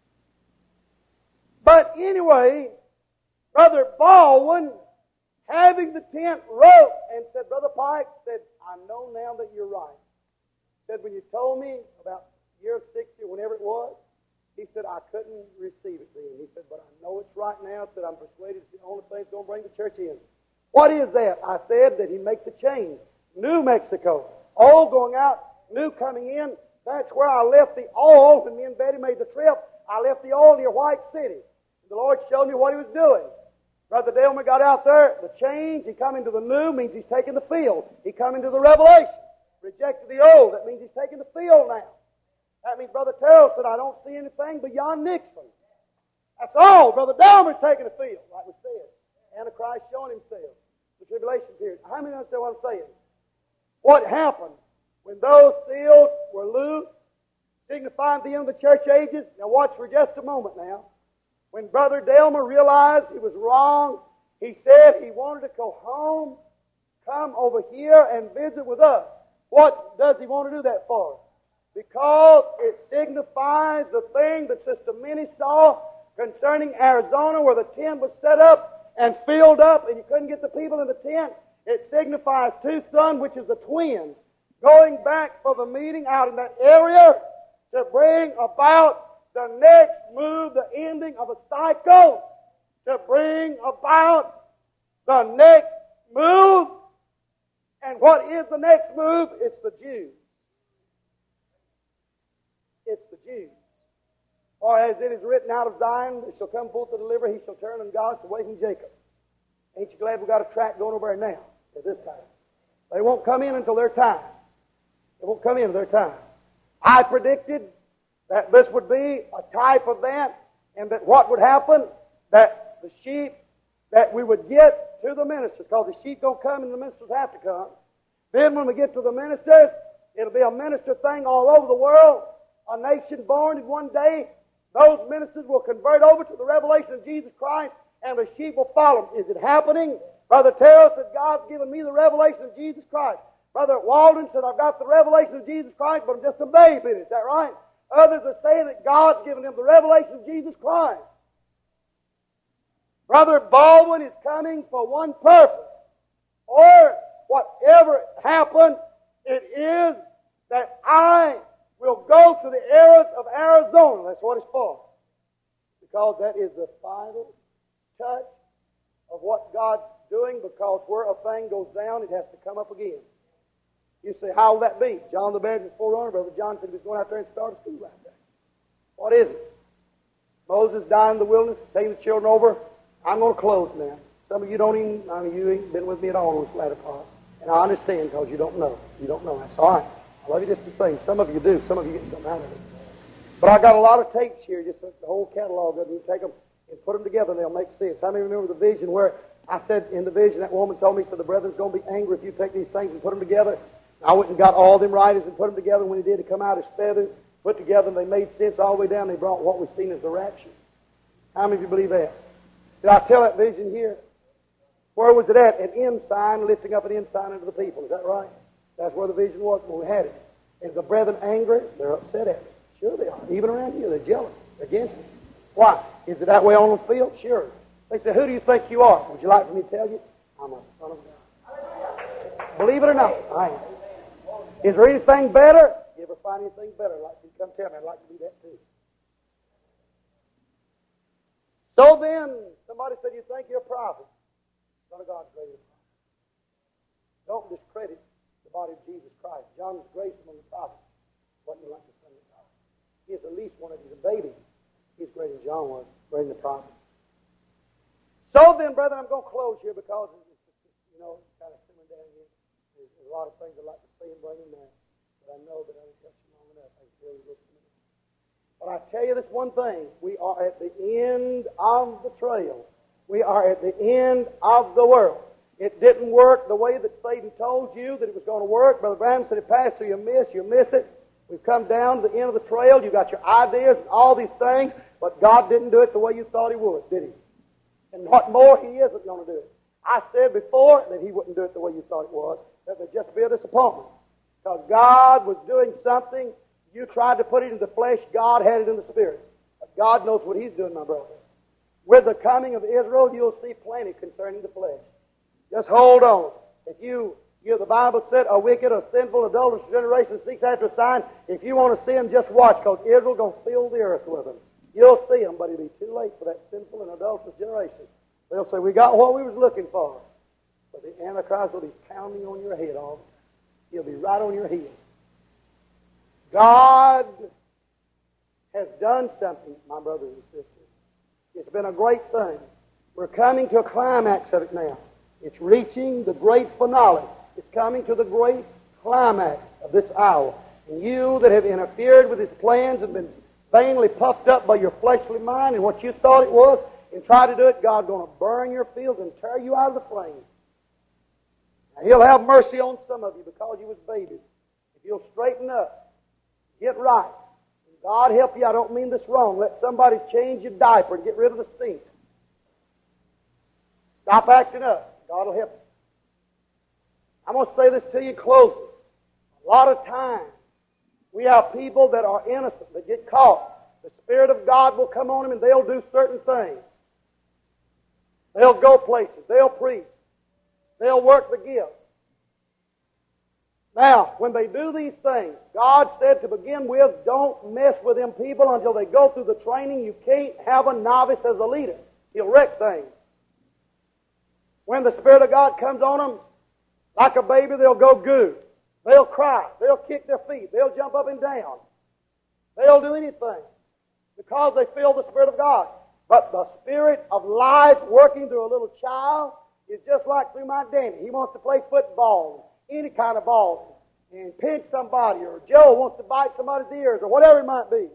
But anyway, Brother Baldwin, having the tent, wrote and said, Brother Pike, said, I know now that you're right. Said, when you told me about year 60 or whenever it was, he said, I couldn't receive it then. He said, but I know it's right now. Said, I'm persuaded it's the only thing that's going to bring the church in. What is that? I said that he make the change. New Mexico. Old going out, new coming in. That's where I left the oil when me and Betty made the trip. I left the oil near White City. The Lord showed me what He was doing. Brother Delmer got out there, the change, he come into the new, means he's taking the field. He come into the revelation. Rejected the old, that means he's taking the field now. That means Brother Terrell said, I don't see anything beyond Nixon. That's all. Brother Delmer's taking the field, like we said. Antichrist showing himself. The tribulation period. How many understand what I'm saying? What happened when those seals were loosed, signifying the end of the church ages? Now watch for just a moment now. When Brother Delmer realized he was wrong, he said he wanted to go home, come over here and visit with us. What does he want to do that for? Because it signifies the thing that Sister Minnie saw concerning Arizona, where the tent was set up and filled up and you couldn't get the people in the tent. It signifies two sons, which is the twins, going back for the meeting out in that area to bring about the next move, the ending of a cycle, to bring about the next move. And what is the next move? It's the Jews. It's the Jews. Or as it is written out of Zion, they shall come forth to deliver, he shall turn on God away from Jacob. Ain't you glad we got a track going over there now at this time? They won't come in until their time. They won't come in until their time. I predicted that this would be a type of that, and that what would happen, that the sheep that we would get to the ministers, because the sheep don't come and the ministers have to come. Then when we get to the ministers, it'll be a minister thing all over the world, a nation born in one day. Those ministers will convert over to the revelation of Jesus Christ, and the sheep will follow them. Is it happening? Brother Terrell said, God's given me the revelation of Jesus Christ. Brother Walden said, I've got the revelation of Jesus Christ, but I'm just a babe in it. Is that right? Others are saying that God's given them the revelation of Jesus Christ. Brother Baldwin is coming for one purpose. Or whatever happens, it is that I will go to the areas of Arizona. That's what it's for. Because that is the final touch of what God's doing, because where a thing goes down, it has to come up again. You say, how will that be? John the Baptist's forerunner, Brother John said he was going out there and start a school right there. What is it? Moses died in the wilderness, taking the children over. I'm going to close now. Some of you don't even, you ain't been with me at all on this latter part. And I understand because you don't know. You don't know. That's all right. I love you just the same. Some of you do. Some of you get something out of it. But I got a lot of tapes here, just the whole catalog of them. You take them and put them together and they'll make sense. How many remember the vision where I said in the vision, that woman told me, so the brethren's going to be angry if you take these things and put them together. I went and got all them writers and put them together. When he did, it come out as feathers, put together, and they made sense all the way down. They brought what we've seen as the rapture. How many of you believe that? Did I tell that vision here? Where was it at? An ensign lifting up an ensign unto the people. Is that right? That's where the vision was when we had it. Is the brethren angry? They're upset at me. Sure they are. Even around here, they're jealous. They're against me. Why? Is it that way on the field? Sure. They say, who do you think you are? Would you like for me to tell you? I'm a son of God. Believe it or not, I am. Is there anything better? You ever find anything better? I'd like you to come tell me. I'd like to be that too. So then, somebody said, you think you're a prophet. Son of God created a prophet. Don't discredit the body of Jesus Christ. John was great among the prophets. Wasn't like the Son of God. He is at least one of these, a baby. He's greater than John was, greater than the prophet. So then, brethren, I'm going to close here because, it's kind of simmering down here. There's a lot of things I'd like to say and bring in there. But I know that I've touched you long enough. I can tell you this minute. But I tell you this one thing. We are at the end of the trail. We are at the end of the world. It didn't work the way that Satan told you that it was going to work. Brother Branham said, it passed through, you miss it. We've come down to the end of the trail. You've got your ideas and all these things, but God didn't do it the way you thought He would, did He? And what more, He isn't going to do it. I said before that He wouldn't do it the way you thought it was. That would just be a disappointment. Because God was doing something. You tried to put it in the flesh. God had it in the spirit. But God knows what He's doing, my brother. With the coming of Israel, you'll see plenty concerning the flesh. Just hold on. If the Bible said, a wicked, a sinful, adulterous generation seeks after a sign. If you want to see them, just watch, because Israel's going to fill the earth with them. You'll see them, but it'll be too late for that sinful and adulterous generation. They'll say, we got what we was looking for. But the Antichrist will be pounding on your head all the time. He'll be right on your heels. God has done something, my brothers and sisters. It's been a great thing. We're coming to a climax of it now. It's reaching the great finale. It's coming to the great climax of this hour. And you that have interfered with His plans and been vainly puffed up by your fleshly mind and what you thought it was, and try to do it, God's going to burn your fields and tear you out of the flame. Now, He'll have mercy on some of you because you was babies. If you'll straighten up, get right. And God help you, I don't mean this wrong. Let somebody change your diaper and get rid of the stink. Stop acting up. God will help you. I'm going to say this to you closing. A lot of times, we have people that are innocent, that get caught. The Spirit of God will come on them and they'll do certain things. They'll go places. They'll preach. They'll work the gifts. Now, when they do these things, God said to begin with, don't mess with them people until they go through the training. You can't have a novice as a leader. He'll wreck things. When the Spirit of God comes on them, like a baby, they'll go goo. They'll cry. They'll kick their feet. They'll jump up and down. They'll do anything because they feel the Spirit of God. But the Spirit of life working through a little child is just like through my Danny. He wants to play football, any kind of ball, and pinch somebody, or Joe wants to bite somebody's ears, or whatever it might be.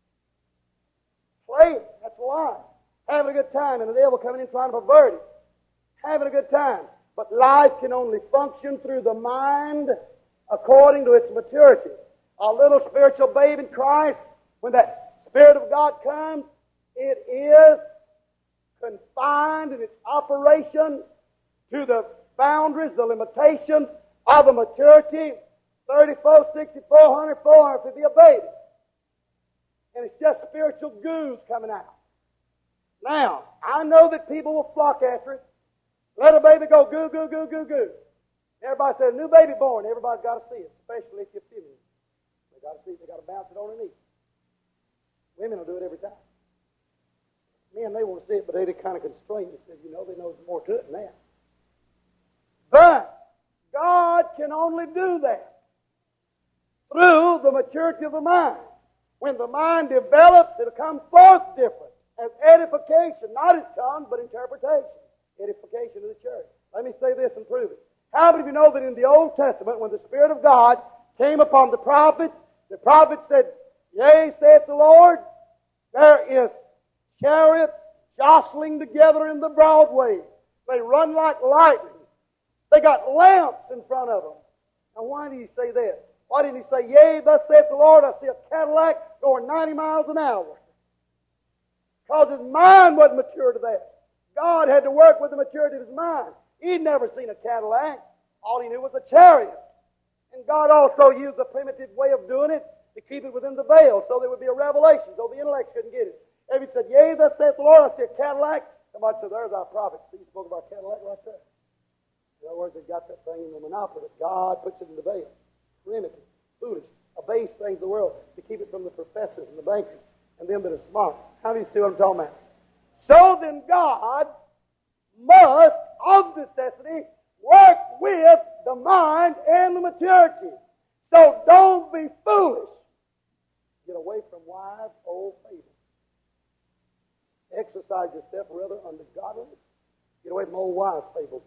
Play it. That's life. Having a good time, and the devil coming in trying to pervert it. Having a good time. But life can only function through the mind according to its maturity. A little spiritual babe in Christ, when that Spirit of God comes, it is confined in its operation to the boundaries, the limitations of a maturity, 34, 64, 100, 450, a baby. And it's just spiritual goos coming out. Now, I know that people will flock after it. Let a baby go goo, goo, goo, goo, goo. Everybody says, a new baby born. Everybody's got to see it, especially if you're female. They got to see it. They got to bounce it on their knees. Women will do it every time. Men, they want to see it, but they kind of constrain. They said, they know there's more to it than that. But God can only do that through the maturity of the mind. When the mind develops, it'll come forth different as edification, not as tongue, but interpretation. Edification of the church. Let me say this and prove it. How many of you know that in the Old Testament, when the Spirit of God came upon the prophet said, Yea, saith the Lord, there is chariots jostling together in the broad ways. They run like lightning. They got lamps in front of them. Now why did he say that? Why didn't he say, Yea, thus saith the Lord, I see a Cadillac going 90 miles an hour? Because his mind wasn't mature to that. God had to work with the maturity of his mind. He'd never seen a Cadillac. All he knew was a chariot. And God also used the primitive way of doing it to keep it within the veil so there would be a revelation, so the intellect couldn't get it. If he said, Yea, thus saith the Lord, I see a Cadillac, somebody said, There's our prophet. See, he spoke about Cadillac right there. In other words, they got that thing in the monopoly, but God puts it in the veil. Primitive, foolish, abased things of the world to keep it from the professors and the bankers and them that are smart. How do you see what I'm talking about? So then God must, of necessity, work with the mind and the maturity. So don't be foolish. Get away from wise old fables. Exercise yourself rather under godliness. Get away from old wise fables.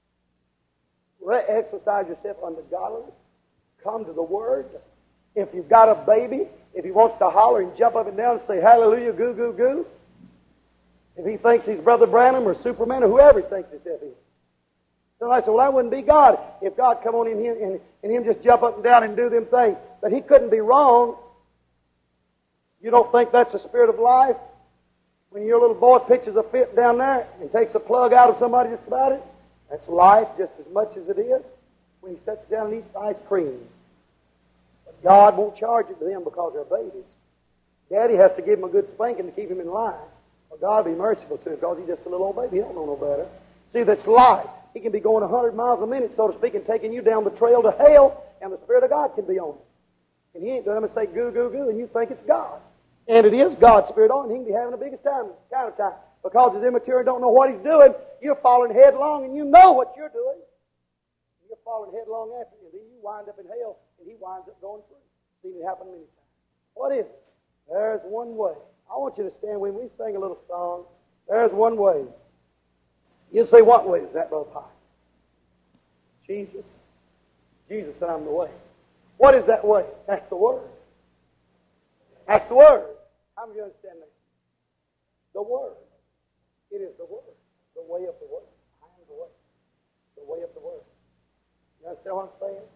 Exercise yourself under godliness. Come to the Word. If you've got a baby, if he wants to holler and jump up and down and say hallelujah, goo, goo, goo, if he thinks he's Brother Branham or Superman or whoever he thinks himself is. So I said, well, that wouldn't be God if God come on in here and him just jump up and down and do them things. But he couldn't be wrong. You don't think that's the spirit of life? When your little boy pitches a fit down there and takes a plug out of somebody just about it, that's life just as much as it is when he sits down and eats ice cream. But God won't charge it to them because they're babies. Daddy has to give him a good spanking to keep him in line. Well, God will be merciful to him because he's just a little old baby. He don't know no better. See, that's life. He can be going 100 miles a minute, so to speak, and taking you down the trail to hell, and the Spirit of God can be on him. And he ain't going to say goo, goo, goo, and you think it's God. And it is God's Spirit on him. He can be having the biggest kind of time. Because he's immature and don't know what he's doing, you're falling headlong, and you know what you're doing. You're falling headlong after him. Then you wind up in hell, and he winds up going through. Seen it happen many times. What is it? There's one way. I want you to stand with me. We sing a little song. There's one way. You say, what way is that, Brother Pye? Jesus. Jesus said, I'm the way. What is that way? That's the Word. That's the Word. How many of you understand that? The Word. It is the Word. The way of the Word. I am the way. The way of the Word. You understand what I'm saying?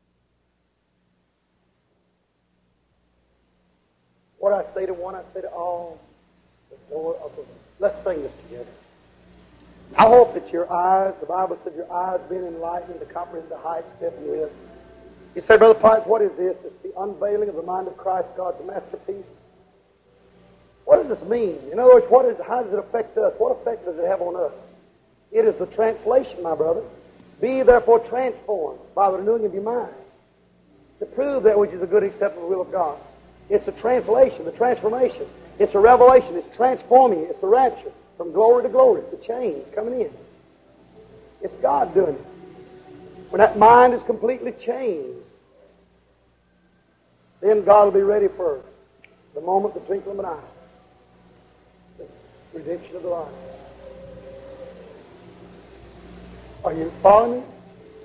What I say to one, I say to all. The door of the Word. Let's sing this together. I hope that your eyes, the Bible says your eyes being enlightened to comprehend the heights heaven with. You say, Brother Pike, what is this? It's the unveiling of the mind of Christ, God's masterpiece. What does this mean? In other words, how does it affect us? What effect does it have on us? It is the translation, my brother. Be therefore transformed by the renewing of your mind to prove that which is a good and acceptable will of God. It's a translation, the transformation. It's a revelation. It's transforming. It's a rapture. From glory to glory, the change coming in. It's God doing it. When that mind is completely changed, then God will be ready for the moment, the twinkling of an eye. The redemption of the life. Are you following me?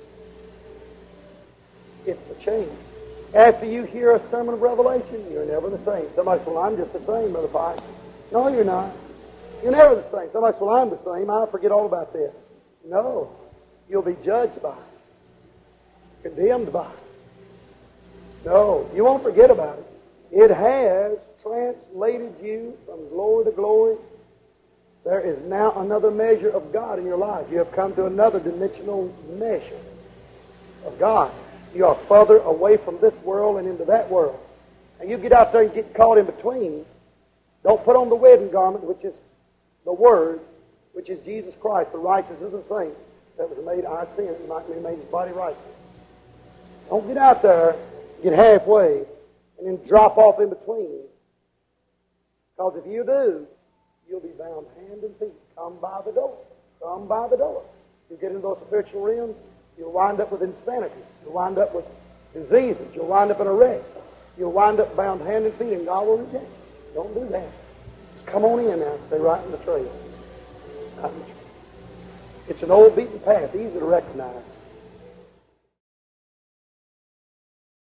It's the change. After you hear a sermon of revelation, you're never the same. Somebody says, well, I'm just the same, Brother Pike. No, you're not. You're never the same. Somebody says, well, I'm the same. I forget all about that. No. You'll be judged by it. Condemned by it. No. You won't forget about it. It has translated you from glory to glory. There is now another measure of God in your life. You have come to another dimensional measure of God. You are further away from this world and into that world. And you get out there and get caught in between. Don't put on the wedding garment, which is the Word, which is Jesus Christ, the righteousness of the saint, that was made our sin, and might be made his body righteous. Don't get out there, get halfway, and then drop off in between. Because if you do, you'll be bound hand and feet. Come by the door. Come by the door. You get into those spiritual realms, You'll wind up with insanity. You'll wind up with diseases. You'll wind up in a wreck. You'll wind up bound hand and feet, and God will reject you. Don't do that. Just come on in now and stay right in the trail. Right in the trail. It's an old beaten path, easy to recognize.